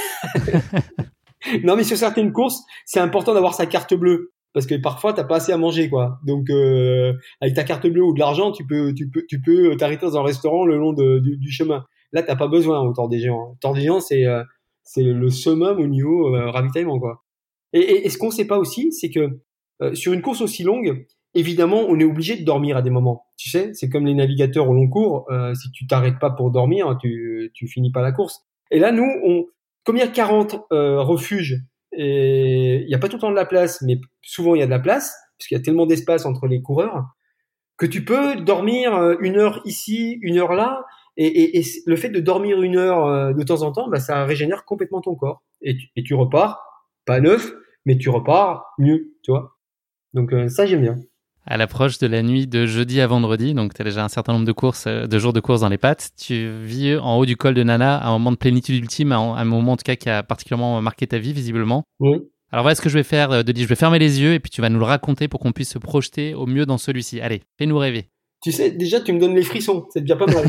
Non, mais sur certaines courses, c'est important d'avoir sa carte bleue. Parce que parfois, t'as pas assez à manger, quoi. Donc, avec ta carte bleue ou de l'argent, tu peux t'arrêter dans un restaurant le long du chemin. Là, t'as pas besoin au Tour des Géants. Le Tour des Géants, c'est le summum au niveau ravitaillement, quoi. Et ce qu'on sait pas aussi, c'est que sur une course aussi longue, évidemment, on est obligé de dormir à des moments. Tu sais, c'est comme les navigateurs au long cours. Si tu t'arrêtes pas pour dormir, tu finis pas la course. Et là, nous, comme il y a 40 refuges, et il y a pas tout le temps de la place, mais souvent il y a de la place, parce qu'il y a tellement d'espace entre les coureurs, que tu peux dormir 1 heure ici, 1 heure là, et le fait de dormir 1 heure de temps en temps, bah, ça régénère complètement ton corps. Et tu repars, pas neuf, mais tu repars mieux, tu vois. Donc ça, j'aime bien. À l'approche de la nuit de jeudi à vendredi, donc tu as déjà un certain nombre de jours de course dans les pattes, tu vis en haut du col de Nana un moment de plénitude ultime, un moment en tout cas qui a particulièrement marqué ta vie visiblement. Oui. Alors voilà ce que je vais faire, Denis, je vais fermer les yeux et puis tu vas nous le raconter pour qu'on puisse se projeter au mieux dans celui-ci. Allez, fais-nous rêver. Tu sais, déjà, tu me donnes les frissons, c'est déjà pas mal.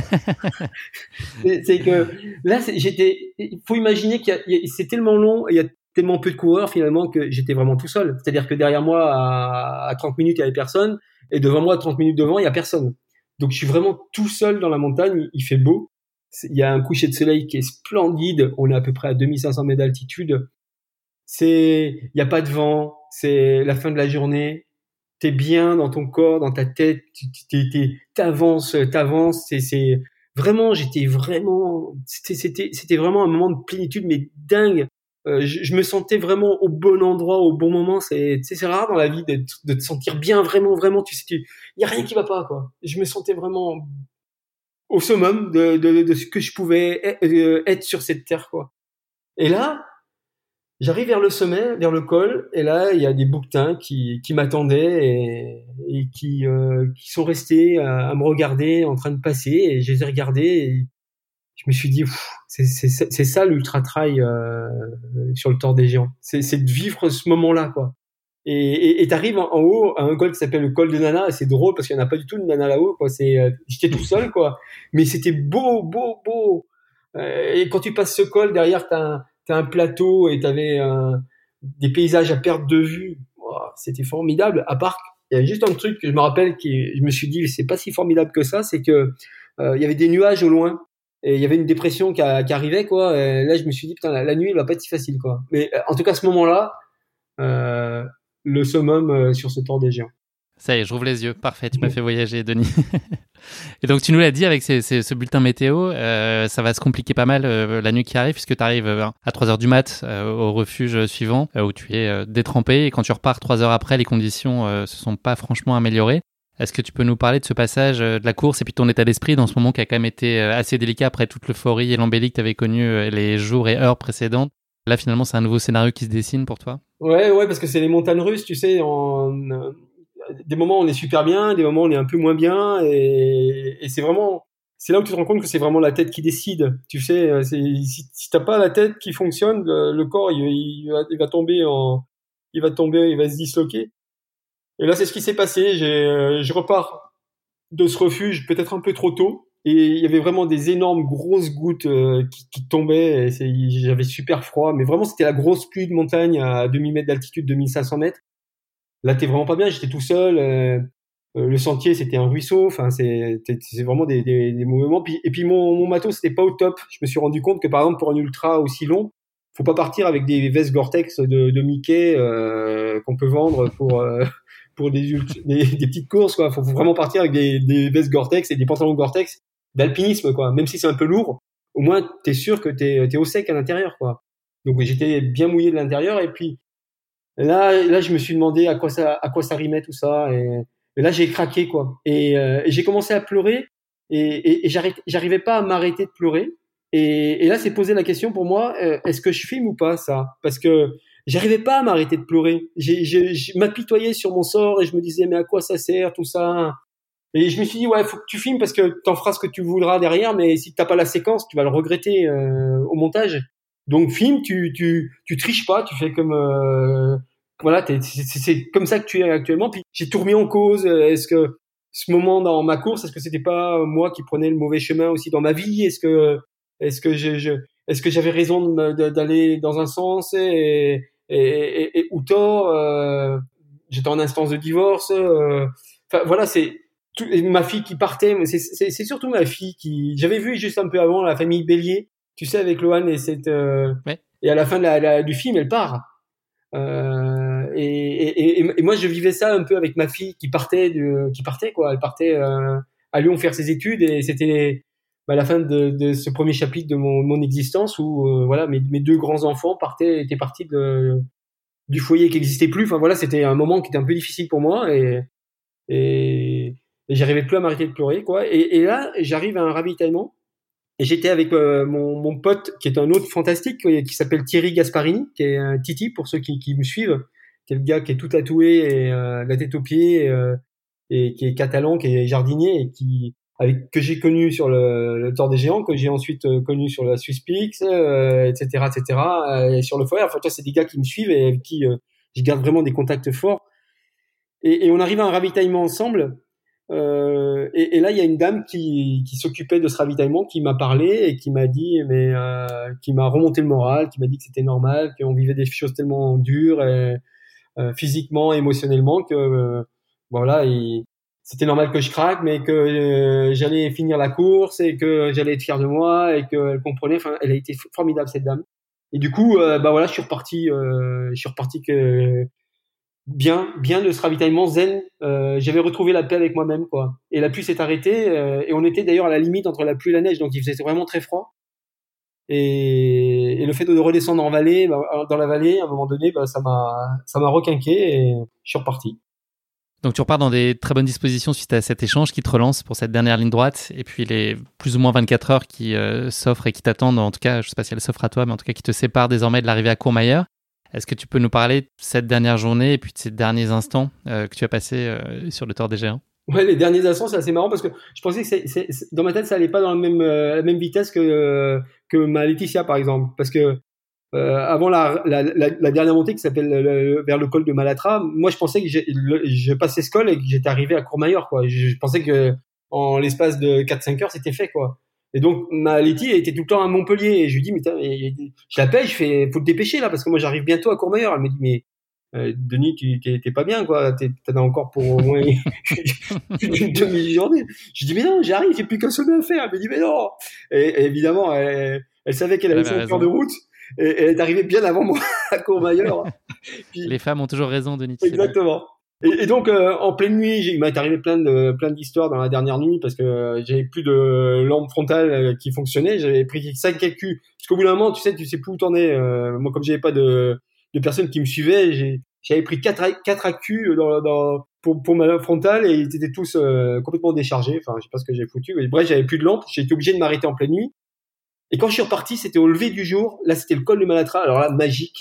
c'est que là, il faut imaginer c'est tellement long, il y a tellement peu de coureurs finalement que j'étais vraiment tout seul. C'est-à-dire que derrière moi, à 30 minutes, il y avait personne, et devant moi, à 30 minutes devant, il y a personne. Donc je suis vraiment tout seul dans la montagne, il fait beau, il y a un coucher de soleil qui est splendide, on est à peu près à 2500 mètres d'altitude, il y a pas de vent, c'est la fin de la journée, t'es bien dans ton corps, dans ta tête, t'avances, c'est vraiment, c'était vraiment un moment de plénitude, mais dingue. Je me sentais vraiment au bon endroit, au bon moment. C'est rare dans la vie de te sentir bien, vraiment, vraiment. Tu sais, il y a rien qui va pas, quoi. Je me sentais vraiment au summum de ce que je pouvais être sur cette terre, quoi. Et là, j'arrive vers le sommet, vers le col, et là, il y a des bouquetins qui m'attendaient et qui sont restés à me regarder en train de passer, et je les ai regardés, et je me suis dit, c'est ça l'ultra trail sur le Tour des Géants. C'est de vivre ce moment-là, quoi. Et t'arrives en haut à un col qui s'appelle le col de Nana, et c'est drôle parce qu'il y en a pas du tout de Nana là-haut, quoi. J'étais tout seul, quoi. Mais c'était beau, beau, beau. Et quand tu passes ce col, derrière t'as un plateau et t'avais des paysages à perte de vue. Oh, c'était formidable. À part, il y a juste un truc que je me rappelle je me suis dit, c'est pas si formidable que ça, c'est que il y avait des nuages au loin. Et il y avait une dépression qui arrivait, quoi. Et là, je me suis dit, putain, la nuit, elle va pas être si facile, quoi. Mais en tout cas, à ce moment-là, le summum sur ce Tour des Géants. Ça y est, je rouvre les yeux. Parfait, tu m'as fait voyager, Denis. Et donc, tu nous l'as dit, avec ce bulletin météo, ça va se compliquer pas mal la nuit qui arrive, puisque tu arrives à 3h du mat au refuge suivant, où tu es détrempé. Et quand tu repars 3 heures après, les conditions se sont pas franchement améliorées. Est-ce que tu peux nous parler de ce passage de la course et puis ton état d'esprit dans ce moment qui a quand même été assez délicat après toute l'euphorie et l'embellie que tu avais connue les jours et heures précédentes? Là, finalement, c'est un nouveau scénario qui se dessine pour toi? Ouais, parce que c'est les montagnes russes, tu sais. Des moments on est super bien, des moments on est un peu moins bien, et c'est vraiment, c'est là où tu te rends compte que c'est vraiment la tête qui décide. Tu sais, si t'as pas la tête qui fonctionne, le corps il va tomber il va se disloquer. Et là c'est ce qui s'est passé. Je repars de ce refuge peut-être un peu trop tôt, et il y avait vraiment des énormes grosses gouttes qui tombaient, et j'avais super froid, mais vraiment c'était la grosse pluie de montagne à 2000 mètres d'altitude, 2500 mètres. Là t'es vraiment pas bien, j'étais tout seul, le sentier c'était un ruisseau, enfin c'est vraiment des mauvais moments. Et puis mon matos c'était pas au top. Je me suis rendu compte que par exemple pour un ultra aussi long, faut pas partir avec des vestes Gore-Tex de Mickey qu'on peut vendre pour des petites courses, quoi. Faut vraiment partir avec des vestes Gore-Tex et des pantalons Gore-Tex d'alpinisme, quoi. Même si c'est un peu lourd, au moins t'es sûr que t'es au sec à l'intérieur, quoi. Donc j'étais bien mouillé de l'intérieur, et puis là je me suis demandé à quoi ça rimait tout ça, et là j'ai craqué, quoi. Et j'ai commencé à pleurer, et j'arrivais pas à m'arrêter de pleurer. Et là c'est posé la question pour moi, est-ce que je filme ou pas ça? Parce que j'arrivais pas à m'arrêter de pleurer. Je m'apitoyais sur mon sort, et je me disais mais à quoi ça sert tout ça? Et je me suis dit ouais, faut que tu filmes parce que t'en feras ce que tu voudras derrière, mais si t'as pas la séquence, tu vas le regretter au montage. Donc filme, tu triches pas, tu fais comme voilà, c'est comme ça que tu es actuellement. Puis j'ai tout remis en cause. Est-ce que ce moment dans ma course, est-ce que c'était pas moi qui prenais le mauvais chemin aussi dans ma vie? Est-ce que est-ce que j'avais raison d'aller dans un sens et ou tort? J'étais en instance de divorce. Enfin voilà, c'est ma fille qui partait, mais c'est surtout ma fille qui. J'avais vu juste un peu avant la famille Bélier, tu sais, avec Lohan et Ouais. et à la fin du film, elle part. Et moi, je vivais ça un peu avec ma fille qui partait quoi. Elle partait à Lyon faire ses études, et c'était la fin de ce premier chapitre de mon existence où voilà, mes deux grands enfants étaient partis du foyer qui n'existait plus. Enfin voilà, c'était un moment qui était un peu difficile pour moi, et j'arrivais plus à m'arrêter de pleurer, quoi. Et là, j'arrive à un ravitaillement, et j'étais avec mon pote qui est un autre fantastique, qui s'appelle Thierry Gasparini, qui est un Titi pour ceux qui me suivent, qui est le gars qui est tout tatoué et la tête aux pieds, et qui est catalan, qui est jardinier, et que j'ai connu sur le Tour des Géants, que j'ai ensuite connu sur la Swiss Peaks, etc., et sur le foyer. Enfin, toi, c'est des gars qui me suivent et avec qui je garde vraiment des contacts forts. Et on arrive à un ravitaillement ensemble. Et là, il y a une dame qui s'occupait de ce ravitaillement, qui m'a parlé et qui m'a dit, qui m'a remonté le moral, qui m'a dit que c'était normal, qu'on vivait des choses tellement dures, physiquement, émotionnellement, que voilà, c'était normal que je craque, mais que j'allais finir la course et que j'allais être fier de moi, et qu'elle comprenait. Enfin, elle a été formidable, cette dame. Et du coup, voilà, je suis reparti que bien de ce ravitaillement zen. J'avais retrouvé la paix avec moi-même, quoi. Et la pluie s'est arrêtée, et on était d'ailleurs à la limite entre la pluie et la neige, donc il faisait vraiment très froid. Et le fait de redescendre dans la vallée, à un moment donné, ça m'a requinqué, et je suis reparti. Donc tu repars dans des très bonnes dispositions suite à cet échange qui te relance pour cette dernière ligne droite, et puis les plus ou moins 24 heures qui s'offrent et qui t'attendent, en tout cas, je ne sais pas si elles s'offrent à toi, mais en tout cas qui te séparent désormais de l'arrivée à Courmayeur. Est-ce que tu peux nous parler de cette dernière journée et puis de ces derniers instants que tu as passés sur le Tour des Géants? Ouais, les derniers instants, c'est assez marrant parce que je pensais que dans ma tête, ça allait pas dans la même vitesse que ma Laetitia, par exemple. Parce que avant la dernière montée qui s'appelle vers le col de Malatra, moi je pensais que je passais ce col et que j'étais arrivé à Courmayeur, quoi. Je pensais que en l'espace de 4-5 heures c'était fait, quoi. Et donc ma Letty était tout le temps à Montpellier, et je lui dis mais je l'appelle, je fais faut te dépêcher là parce que moi j'arrive bientôt à Courmayeur. Elle me dit mais Denis, t'es pas bien, quoi. T'en as encore pour au moins une demi-journée. Je dis mais non, j'arrive, j'ai plus qu'un sommet à faire. Elle me dit mais non. Et évidemment elle savait qu'elle avait son cœur de route. Et elle est arrivée bien avant moi à Courmayeur. Puis, les femmes ont toujours raison, Denis. Exactement. Et donc en pleine nuit, il m'est arrivé plein d'histoires dans la dernière nuit parce que j'avais plus de lampe frontale qui fonctionnait. J'avais pris 5 AQ. Parce qu'au bout d'un moment, tu sais plus où t'en es. Moi, comme j'avais pas de personnes qui me suivaient, j'avais pris 4 AQ pour ma lampe frontale, et ils étaient tous complètement déchargés. Enfin, je sais pas ce que j'ai foutu. Mais bref, j'avais plus de lampe. J'ai été obligé de m'arrêter en pleine nuit. Et quand je suis reparti, c'était au lever du jour. Là, c'était le col de Malatra. Alors là, magique.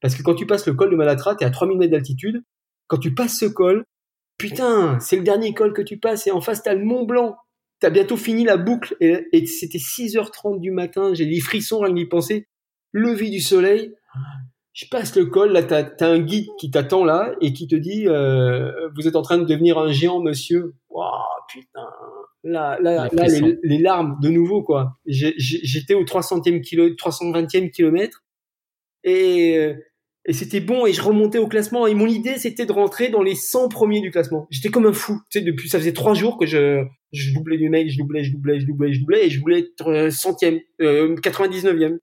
Parce que quand tu passes le col de Malatra, t'es à 3000 mètres d'altitude. Quand tu passes ce col, putain, c'est le dernier col que tu passes et en face, t'as le Mont Blanc. T'as bientôt fini la boucle et c'était 6h30 du matin. J'ai des frissons rien que d'y penser. Lever du soleil. Je passe le col, là, t'as un guide qui t'attend là et qui te dit, vous êtes en train de devenir un géant, monsieur. Waouh, putain. Là, les larmes de nouveau, quoi. J'étais au 320e kilomètre et c'était bon et je remontais au classement et mon idée c'était de rentrer dans les 100 premiers du classement. J'étais comme un fou. Tu sais, depuis, ça faisait 3 jours que je doublais du mec, je doublais et je voulais être 100e, 99e.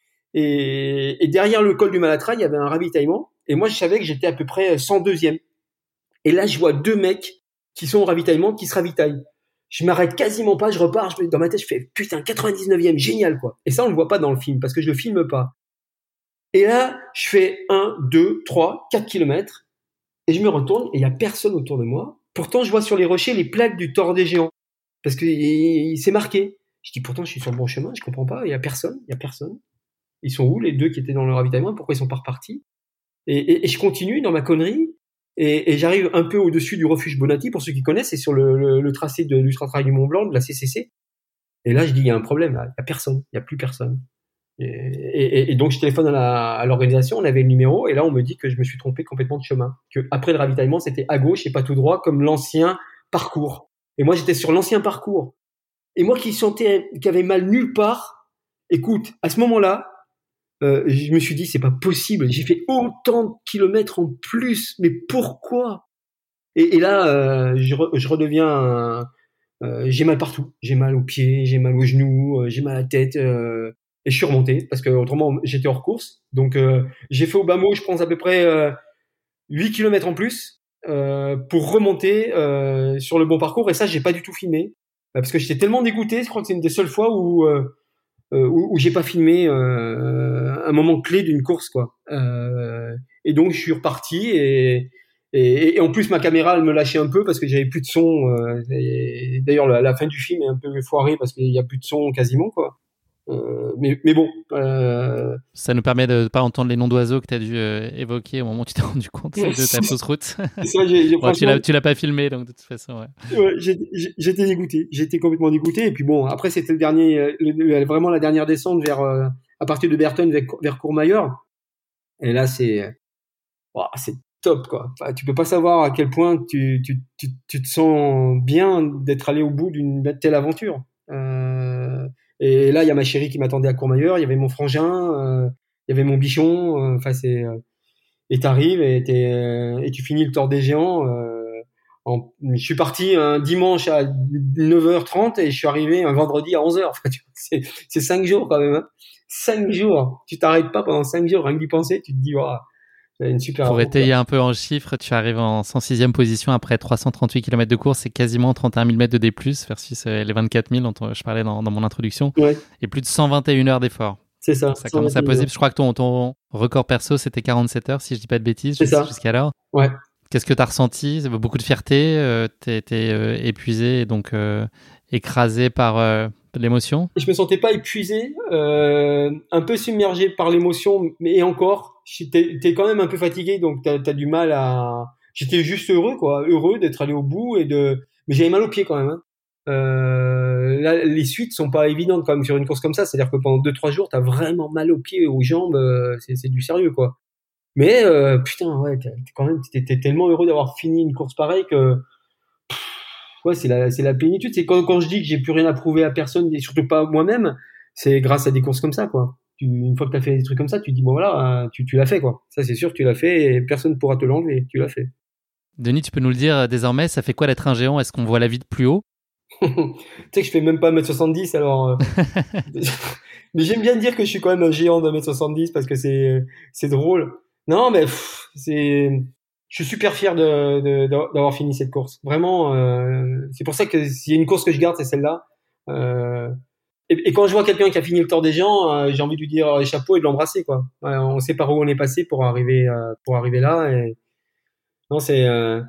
Et derrière le col du Malatra, il y avait un ravitaillement. Et moi, je savais que j'étais à peu près 102e. Et là, je vois 2 mecs qui sont au ravitaillement, qui se ravitaillent. Je m'arrête quasiment pas, je repars, dans ma tête, je fais, putain, 99e, génial, quoi. Et ça, on le voit pas dans le film, parce que je le filme pas. Et là, je fais 1, 2, 3, 4 kilomètres. Et je me retourne, et il y a personne autour de moi. Pourtant, je vois sur les rochers les plaques du Tord des Géants. Parce que il s'est marqué. Je dis, pourtant, je suis sur le bon chemin, je comprends pas, il y a personne. Ils sont où, les 2 qui étaient dans le ravitaillement? Pourquoi ils sont pas repartis? Et je continue dans ma connerie. Et j'arrive un peu au-dessus du refuge Bonatti, pour ceux qui connaissent, c'est sur le tracé de l'Ultra Trail du Mont Blanc, de la CCC. Et là, je dis, il y a un problème, là. Il y a personne. Il y a plus personne. Et donc, je téléphone à l'organisation, on avait le numéro, et là, on me dit que je me suis trompé complètement de chemin. Que après le ravitaillement, c'était à gauche et pas tout droit, comme l'ancien parcours. Et moi, j'étais sur l'ancien parcours. Et moi qui sentais qu'il y avait mal nulle part, écoute, à ce moment-là, je me suis dit, c'est pas possible. J'ai fait autant de kilomètres en plus, mais pourquoi? Et là, je redeviens. J'ai mal partout. J'ai mal aux pieds, j'ai mal aux genoux, j'ai mal à la tête. Et je suis remonté parce que autrement j'étais hors course. Donc j'ai fait au bas mot, je pense à peu près 8 kilomètres en plus pour remonter sur le bon parcours. Et ça, j'ai pas du tout filmé parce que j'étais tellement dégoûté. Je crois que c'est une des seules fois où j'ai pas filmé un moment clé d'une course, quoi. Et donc je suis reparti et en plus ma caméra elle me lâchait un peu parce que j'avais plus de son. Et d'ailleurs la fin du film est un peu foirée parce qu'il y a plus de son quasiment, quoi. Mais bon. Ça nous permet de ne pas entendre les noms d'oiseaux que tu as dû évoquer au moment où tu t'es rendu compte de ta fausse route. Ça, bon, tu l'as pas filmé, donc de toute façon. Ouais, j'étais dégoûté. J'étais complètement dégoûté. Et puis bon, après, c'était le dernier, vraiment la dernière descente vers, à partir de Berton vers Courmayeur. Et là, c'est top, quoi. Enfin, tu peux pas savoir à quel point tu te sens bien d'être allé au bout d'une telle aventure. Et là, il y a ma chérie qui m'attendait à Courmayeur, il y avait mon frangin, il y avait mon bichon. Enfin, et t'arrives et tu finis le Tord des Géants. Je suis parti un dimanche à 9h30 et je suis arrivé un vendredi à 11h. Enfin, c'est 5 jours quand même. Hein. 5 jours. Tu t'arrêtes pas pendant 5 jours, rien que d'y penser, tu te dis, waouh. Une super Pour étayer un peu en chiffres, tu arrives en 106e position après 338 km de course, c'est quasiment 31 000 mètres de D+, versus les 24 000 dont je parlais dans mon introduction, ouais. Et plus de 121 heures d'effort. C'est ça. Ça commence à peser. Je crois que ton record perso, c'était 47 heures, si je dis pas de bêtises, jusqu'alors. Ouais. Qu'est-ce que tu as ressenti? Beaucoup de fierté, t'es épuisé et donc écrasé par l'émotion? Je me sentais pas épuisé, un peu submergé par l'émotion, mais encore, t'es quand même un peu fatigué, donc t'as du mal à. J'étais juste heureux, quoi, heureux d'être allé au bout mais j'avais mal aux pieds quand même. Hein. Là, les suites sont pas évidentes quand même sur une course comme ça, c'est-à-dire que pendant 2-3 jours, t'as vraiment mal aux pieds, aux jambes, c'est du sérieux, quoi. Mais putain, ouais, t'es tellement heureux d'avoir fini une course pareille que. Ouais, c'est la plénitude. C'est quand je dis que j'ai plus rien à prouver à personne et surtout pas à moi-même, c'est grâce à des courses comme ça, quoi. Une fois que t'as fait des trucs comme ça, tu te dis bon voilà, tu l'as fait, quoi. Ça c'est sûr, tu l'as fait et personne pourra te l'enlever. Tu l'as fait. Denis, tu peux nous le dire désormais, ça fait quoi d'être un géant? Est-ce qu'on voit la vie de plus haut? Tu sais que je fais même pas 1m70, alors. Mais j'aime bien dire que je suis quand même un géant de 1m70 parce que c'est drôle. Non, mais je suis super fier d'avoir fini cette course. Vraiment, c'est pour ça que s'il y a une course que je garde, c'est celle-là. Et quand je vois quelqu'un qui a fini le Tord des Géants, j'ai envie de lui dire chapeau et de l'embrasser, quoi. On sait par où on est passé pour arriver là. Et non, c'est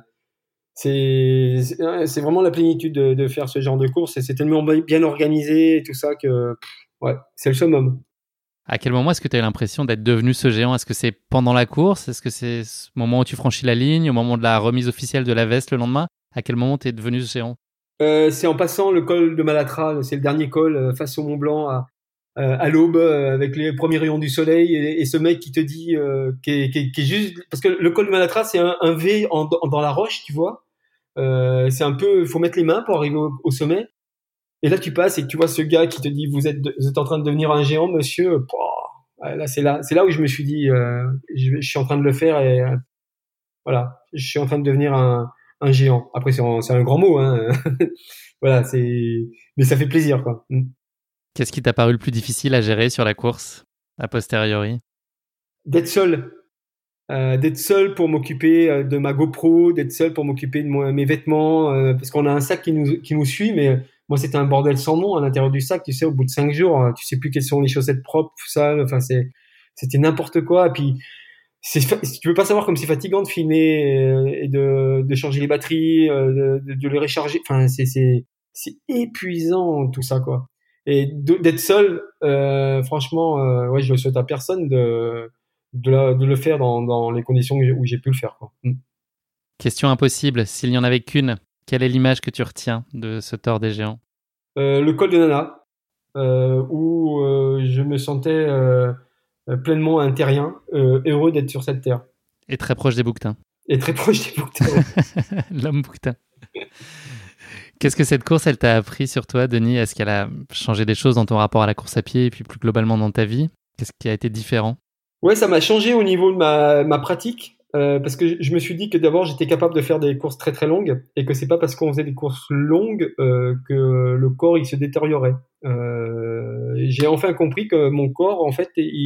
vraiment la plénitude de faire ce genre de course. Et c'est tellement bien organisé et tout ça que ouais, c'est le summum. À quel moment est-ce que tu as eu l'impression d'être devenu ce géant? Est-ce que c'est pendant la course? Est-ce que c'est ce moment où tu franchis la ligne, au moment de la remise officielle de la veste le lendemain? À quel moment tu es devenu ce géant? C'est en passant le col de Malatra, c'est le dernier col face au Mont Blanc à l'aube, avec les premiers rayons du soleil, et ce mec qui te dit qui est juste, parce que le col de Malatra c'est un V dans la roche, tu vois. C'est un peu, faut mettre les mains pour arriver au sommet. Et là tu passes et tu vois ce gars qui te dit vous êtes en train de devenir un géant, monsieur. Pouah, là c'est là où je me suis dit je suis en train de le faire, et voilà, je suis en train de devenir un géant. Après c'est un grand mot, hein. Voilà, mais ça fait plaisir, quoi. Qu'est-ce qui t'a paru le plus difficile à gérer sur la course, a posteriori? D'être seul. D'être seul pour m'occuper de ma GoPro, d'être seul pour m'occuper de mes vêtements, parce qu'on a un sac qui nous suit, mais moi c'était un bordel sans nom à l'intérieur du sac, tu sais, au bout de 5 jours, tu sais plus quelles sont les chaussettes propres, sales, enfin c'était n'importe quoi. Et puis tu peux pas savoir comme c'est fatigant de filmer, et de changer les batteries, de les recharger, enfin c'est épuisant tout ça, quoi. Et d'être seul, franchement, ouais, je le souhaite à personne de le faire dans les conditions où j'ai pu le faire, quoi. Question impossible, s'il n'y en avait qu'une, quelle est l'image que tu retiens de ce Thor des géants? Le col de Nana, où je me sentais pleinement un terrien, heureux d'être sur cette terre. Et très proche des bouquetins. Et très proche des bouquetins. L'homme bouquetin. Qu'est-ce que cette course, elle t'a appris sur toi, Denis? Est-ce qu'elle a changé des choses dans ton rapport à la course à pied et puis plus globalement dans ta vie? Qu'est-ce qui a été différent? Ouais, ça m'a changé au niveau de ma pratique, parce que je me suis dit que d'abord j'étais capable de faire des courses très très longues, et que c'est pas parce qu'on faisait des courses longues que le corps il se détériorait. J'ai enfin compris que mon corps, en fait,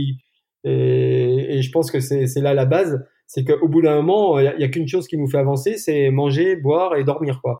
et je pense que c'est là la base, c'est qu'au bout d'un moment, il y a qu'une chose qui nous fait avancer, c'est manger, boire et dormir, quoi.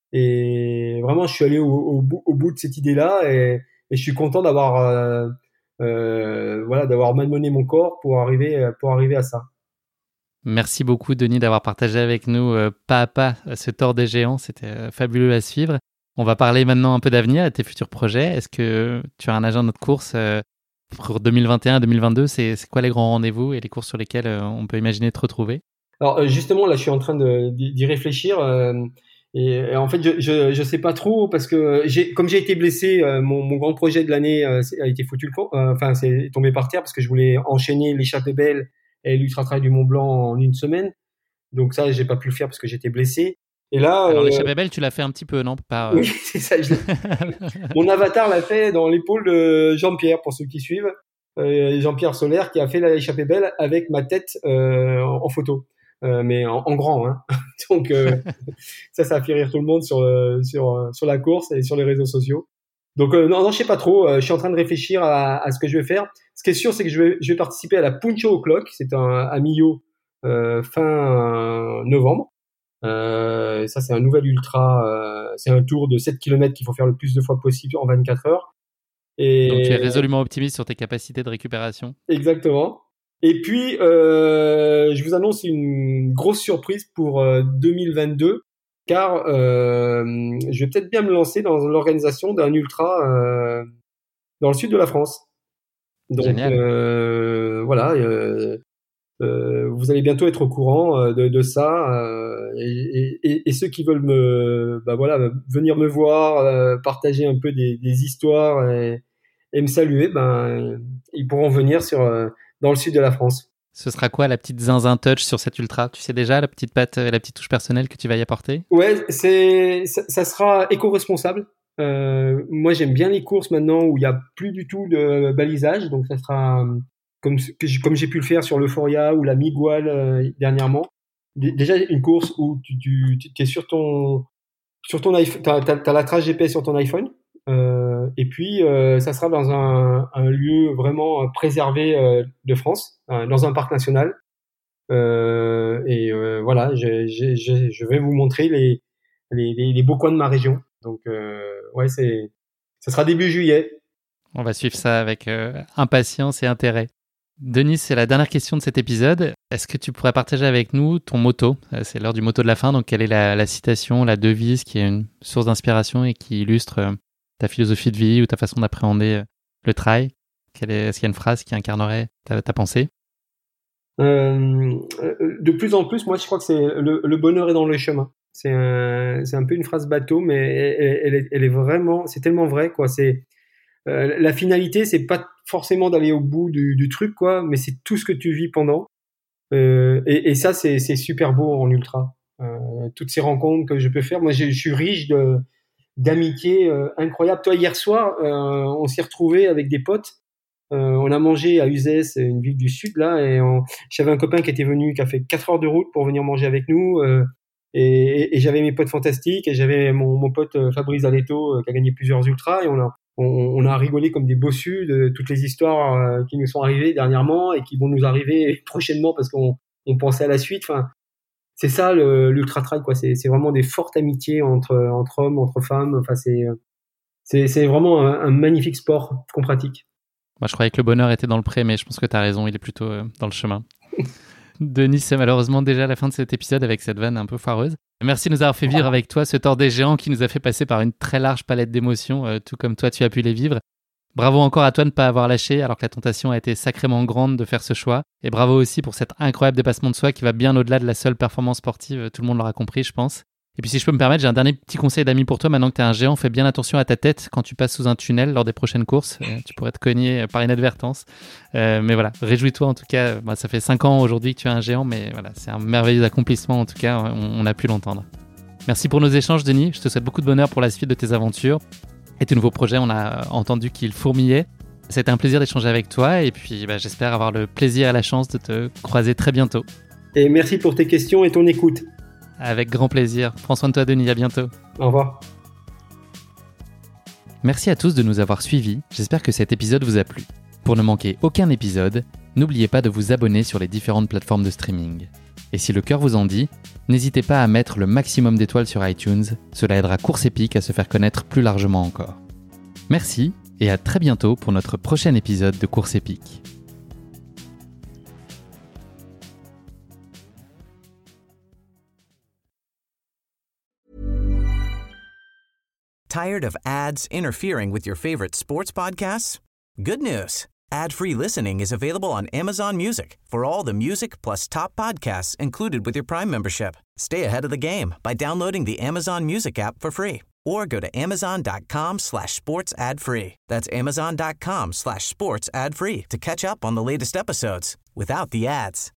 Et vraiment, je suis allé au bout de cette idée-là, et je suis content d'avoir voilà, d'avoir malmené mon corps pour arriver à ça. Merci beaucoup, Denis, d'avoir partagé avec nous pas à pas ce Thor des géants. C'était fabuleux à suivre. On va parler maintenant un peu d'avenir et tes futurs projets. Est-ce que tu as un agenda de course pour 2021-2022? C'est quoi les grands rendez-vous et les courses sur lesquelles on peut imaginer te retrouver? Alors justement, là, je suis en train d'y réfléchir. Et en fait, je sais pas trop, parce que comme j'ai été blessé, mon grand projet de l'année a été foutu le camp. Enfin, c'est tombé par terre, parce que je voulais enchaîner l'échappée belle et l'ultra trail du Mont Blanc en une semaine. Donc ça, j'ai pas pu le faire parce que j'étais blessé. Et là, alors l'échappée belle, tu l'as fait un petit peu, non? Oui, c'est ça. Mon avatar l'a fait dans l'épaule de Jean-Pierre, pour ceux qui suivent. Jean-Pierre Solaire, qui a fait l'échappée belle avec ma tête en photo. Mais en grand, hein. Donc ça a fait rire tout le monde sur la course et sur les réseaux sociaux. Donc non, je sais pas trop. Je suis en train de réfléchir à ce que je vais faire. Ce qui est sûr, c'est que je vais participer à la Puncho O'Clock. C'est à Millau, fin novembre. Ça, c'est un nouvel ultra. C'est un tour de 7 km qu'il faut faire le plus de fois possible en 24 heures. Et donc tu es résolument optimiste sur tes capacités de récupération. Exactement. Et puis, je vous annonce une grosse surprise pour 2022, car je vais peut-être bien me lancer dans l'organisation d'un ultra dans le sud de la France. Donc, voilà, vous allez bientôt être au courant de ça, et ceux qui veulent venir me voir, partager un peu des histoires et me saluer, ils pourront venir dans le sud de la France. Ce sera quoi la petite zinzin touch sur cet ultra? Tu sais déjà la petite patte, la petite touche personnelle que tu vas y apporter? Ouais, ça sera éco-responsable. Moi, j'aime bien les courses maintenant où il y a plus du tout de balisage, donc ça sera comme j'ai pu le faire sur l'Euphoria ou la Miguel dernièrement. Déjà une course où tu es sur ton iPhone, t'as la trace GPS sur ton iPhone. Et puis ça sera dans un lieu vraiment préservé de France, dans un parc national. Voilà, je vais vous montrer les beaux coins de ma région. Donc ouais, ça sera début juillet. On va suivre ça avec impatience et intérêt. Denis, c'est la dernière question de cet épisode. Est-ce que tu pourrais partager avec nous ton motto? C'est l'heure du motto de la fin, donc quelle est la citation, la devise qui est une source d'inspiration et qui illustre ta philosophie de vie ou ta façon d'appréhender le trail? Est-ce qu'il y a une phrase qui incarnerait ta pensée? De plus en plus, moi, je crois que c'est le bonheur est dans le chemin. C'est un peu une phrase bateau, mais elle est vraiment, c'est tellement vrai, quoi. C'est la finalité, c'est pas forcément d'aller au bout du truc, quoi, mais c'est tout ce que tu vis pendant. Et ça, c'est super beau en ultra. Toutes ces rencontres que je peux faire, moi, je suis riche d'amitié incroyable. Toi, hier soir, on s'est retrouvés avec des potes. On a mangé à Uzès, une ville du sud là, et j'avais un copain qui était venu, qui a fait 4 heures de route pour venir manger avec nous, et j'avais mes potes fantastiques, et j'avais mon pote Fabrice Aletto qui a gagné plusieurs ultras, et on a rigolé comme des bossus de toutes les histoires qui nous sont arrivées dernièrement et qui vont nous arriver prochainement parce qu'on pensait à la suite. Enfin, c'est ça l'ultra trail, quoi. C'est vraiment des fortes amitiés entre hommes, entre femmes. Enfin, c'est vraiment un magnifique sport qu'on pratique. Moi, je croyais que le bonheur était dans le pré, mais je pense que tu as raison, il est plutôt dans le chemin. Denis, c'est malheureusement déjà la fin de cet épisode avec cette vanne un peu foireuse. Merci de nous avoir fait vivre avec toi ce Tour des Géants qui nous a fait passer par une très large palette d'émotions, tout comme toi tu as pu les vivre. Bravo encore à toi de ne pas avoir lâché alors que la tentation a été sacrément grande de faire ce choix. Et bravo aussi pour cet incroyable dépassement de soi qui va bien au-delà de la seule performance sportive, tout le monde l'aura compris je pense. Et puis si je peux me permettre, j'ai un dernier petit conseil d'ami pour toi. Maintenant que tu es un géant, fais bien attention à ta tête quand tu passes sous un tunnel lors des prochaines courses. Tu pourrais te cogner par inadvertance. Mais voilà, réjouis-toi en tout cas. Ça fait 5 ans aujourd'hui que tu es un géant, mais voilà, c'est un merveilleux accomplissement en tout cas, on a pu l'entendre. Merci pour nos échanges Denis, je te souhaite beaucoup de bonheur pour la suite de tes aventures. Et tes nouveaux projets, on a entendu qu'ils fourmillaient. C'était un plaisir d'échanger avec toi et puis j'espère avoir le plaisir et la chance de te croiser très bientôt. Et merci pour tes questions et ton écoute. Avec grand plaisir. Prends soin de toi, Denis. À bientôt. Au revoir. Merci à tous de nous avoir suivis. J'espère que cet épisode vous a plu. Pour ne manquer aucun épisode, n'oubliez pas de vous abonner sur les différentes plateformes de streaming. Et si le cœur vous en dit, n'hésitez pas à mettre le maximum d'étoiles sur iTunes. Cela aidera Course Épique à se faire connaître plus largement encore. Merci et à très bientôt pour notre prochain épisode de Course Épique. Tired of ads interfering with your favorite sports podcasts? Good news. Ad-free listening is available on Amazon Music for all the music plus top podcasts included with your Prime membership. Stay ahead of the game by downloading the Amazon Music app for free or go to amazon.com/sports ad free. That's amazon.com/sports ad free to catch up on the latest episodes without the ads.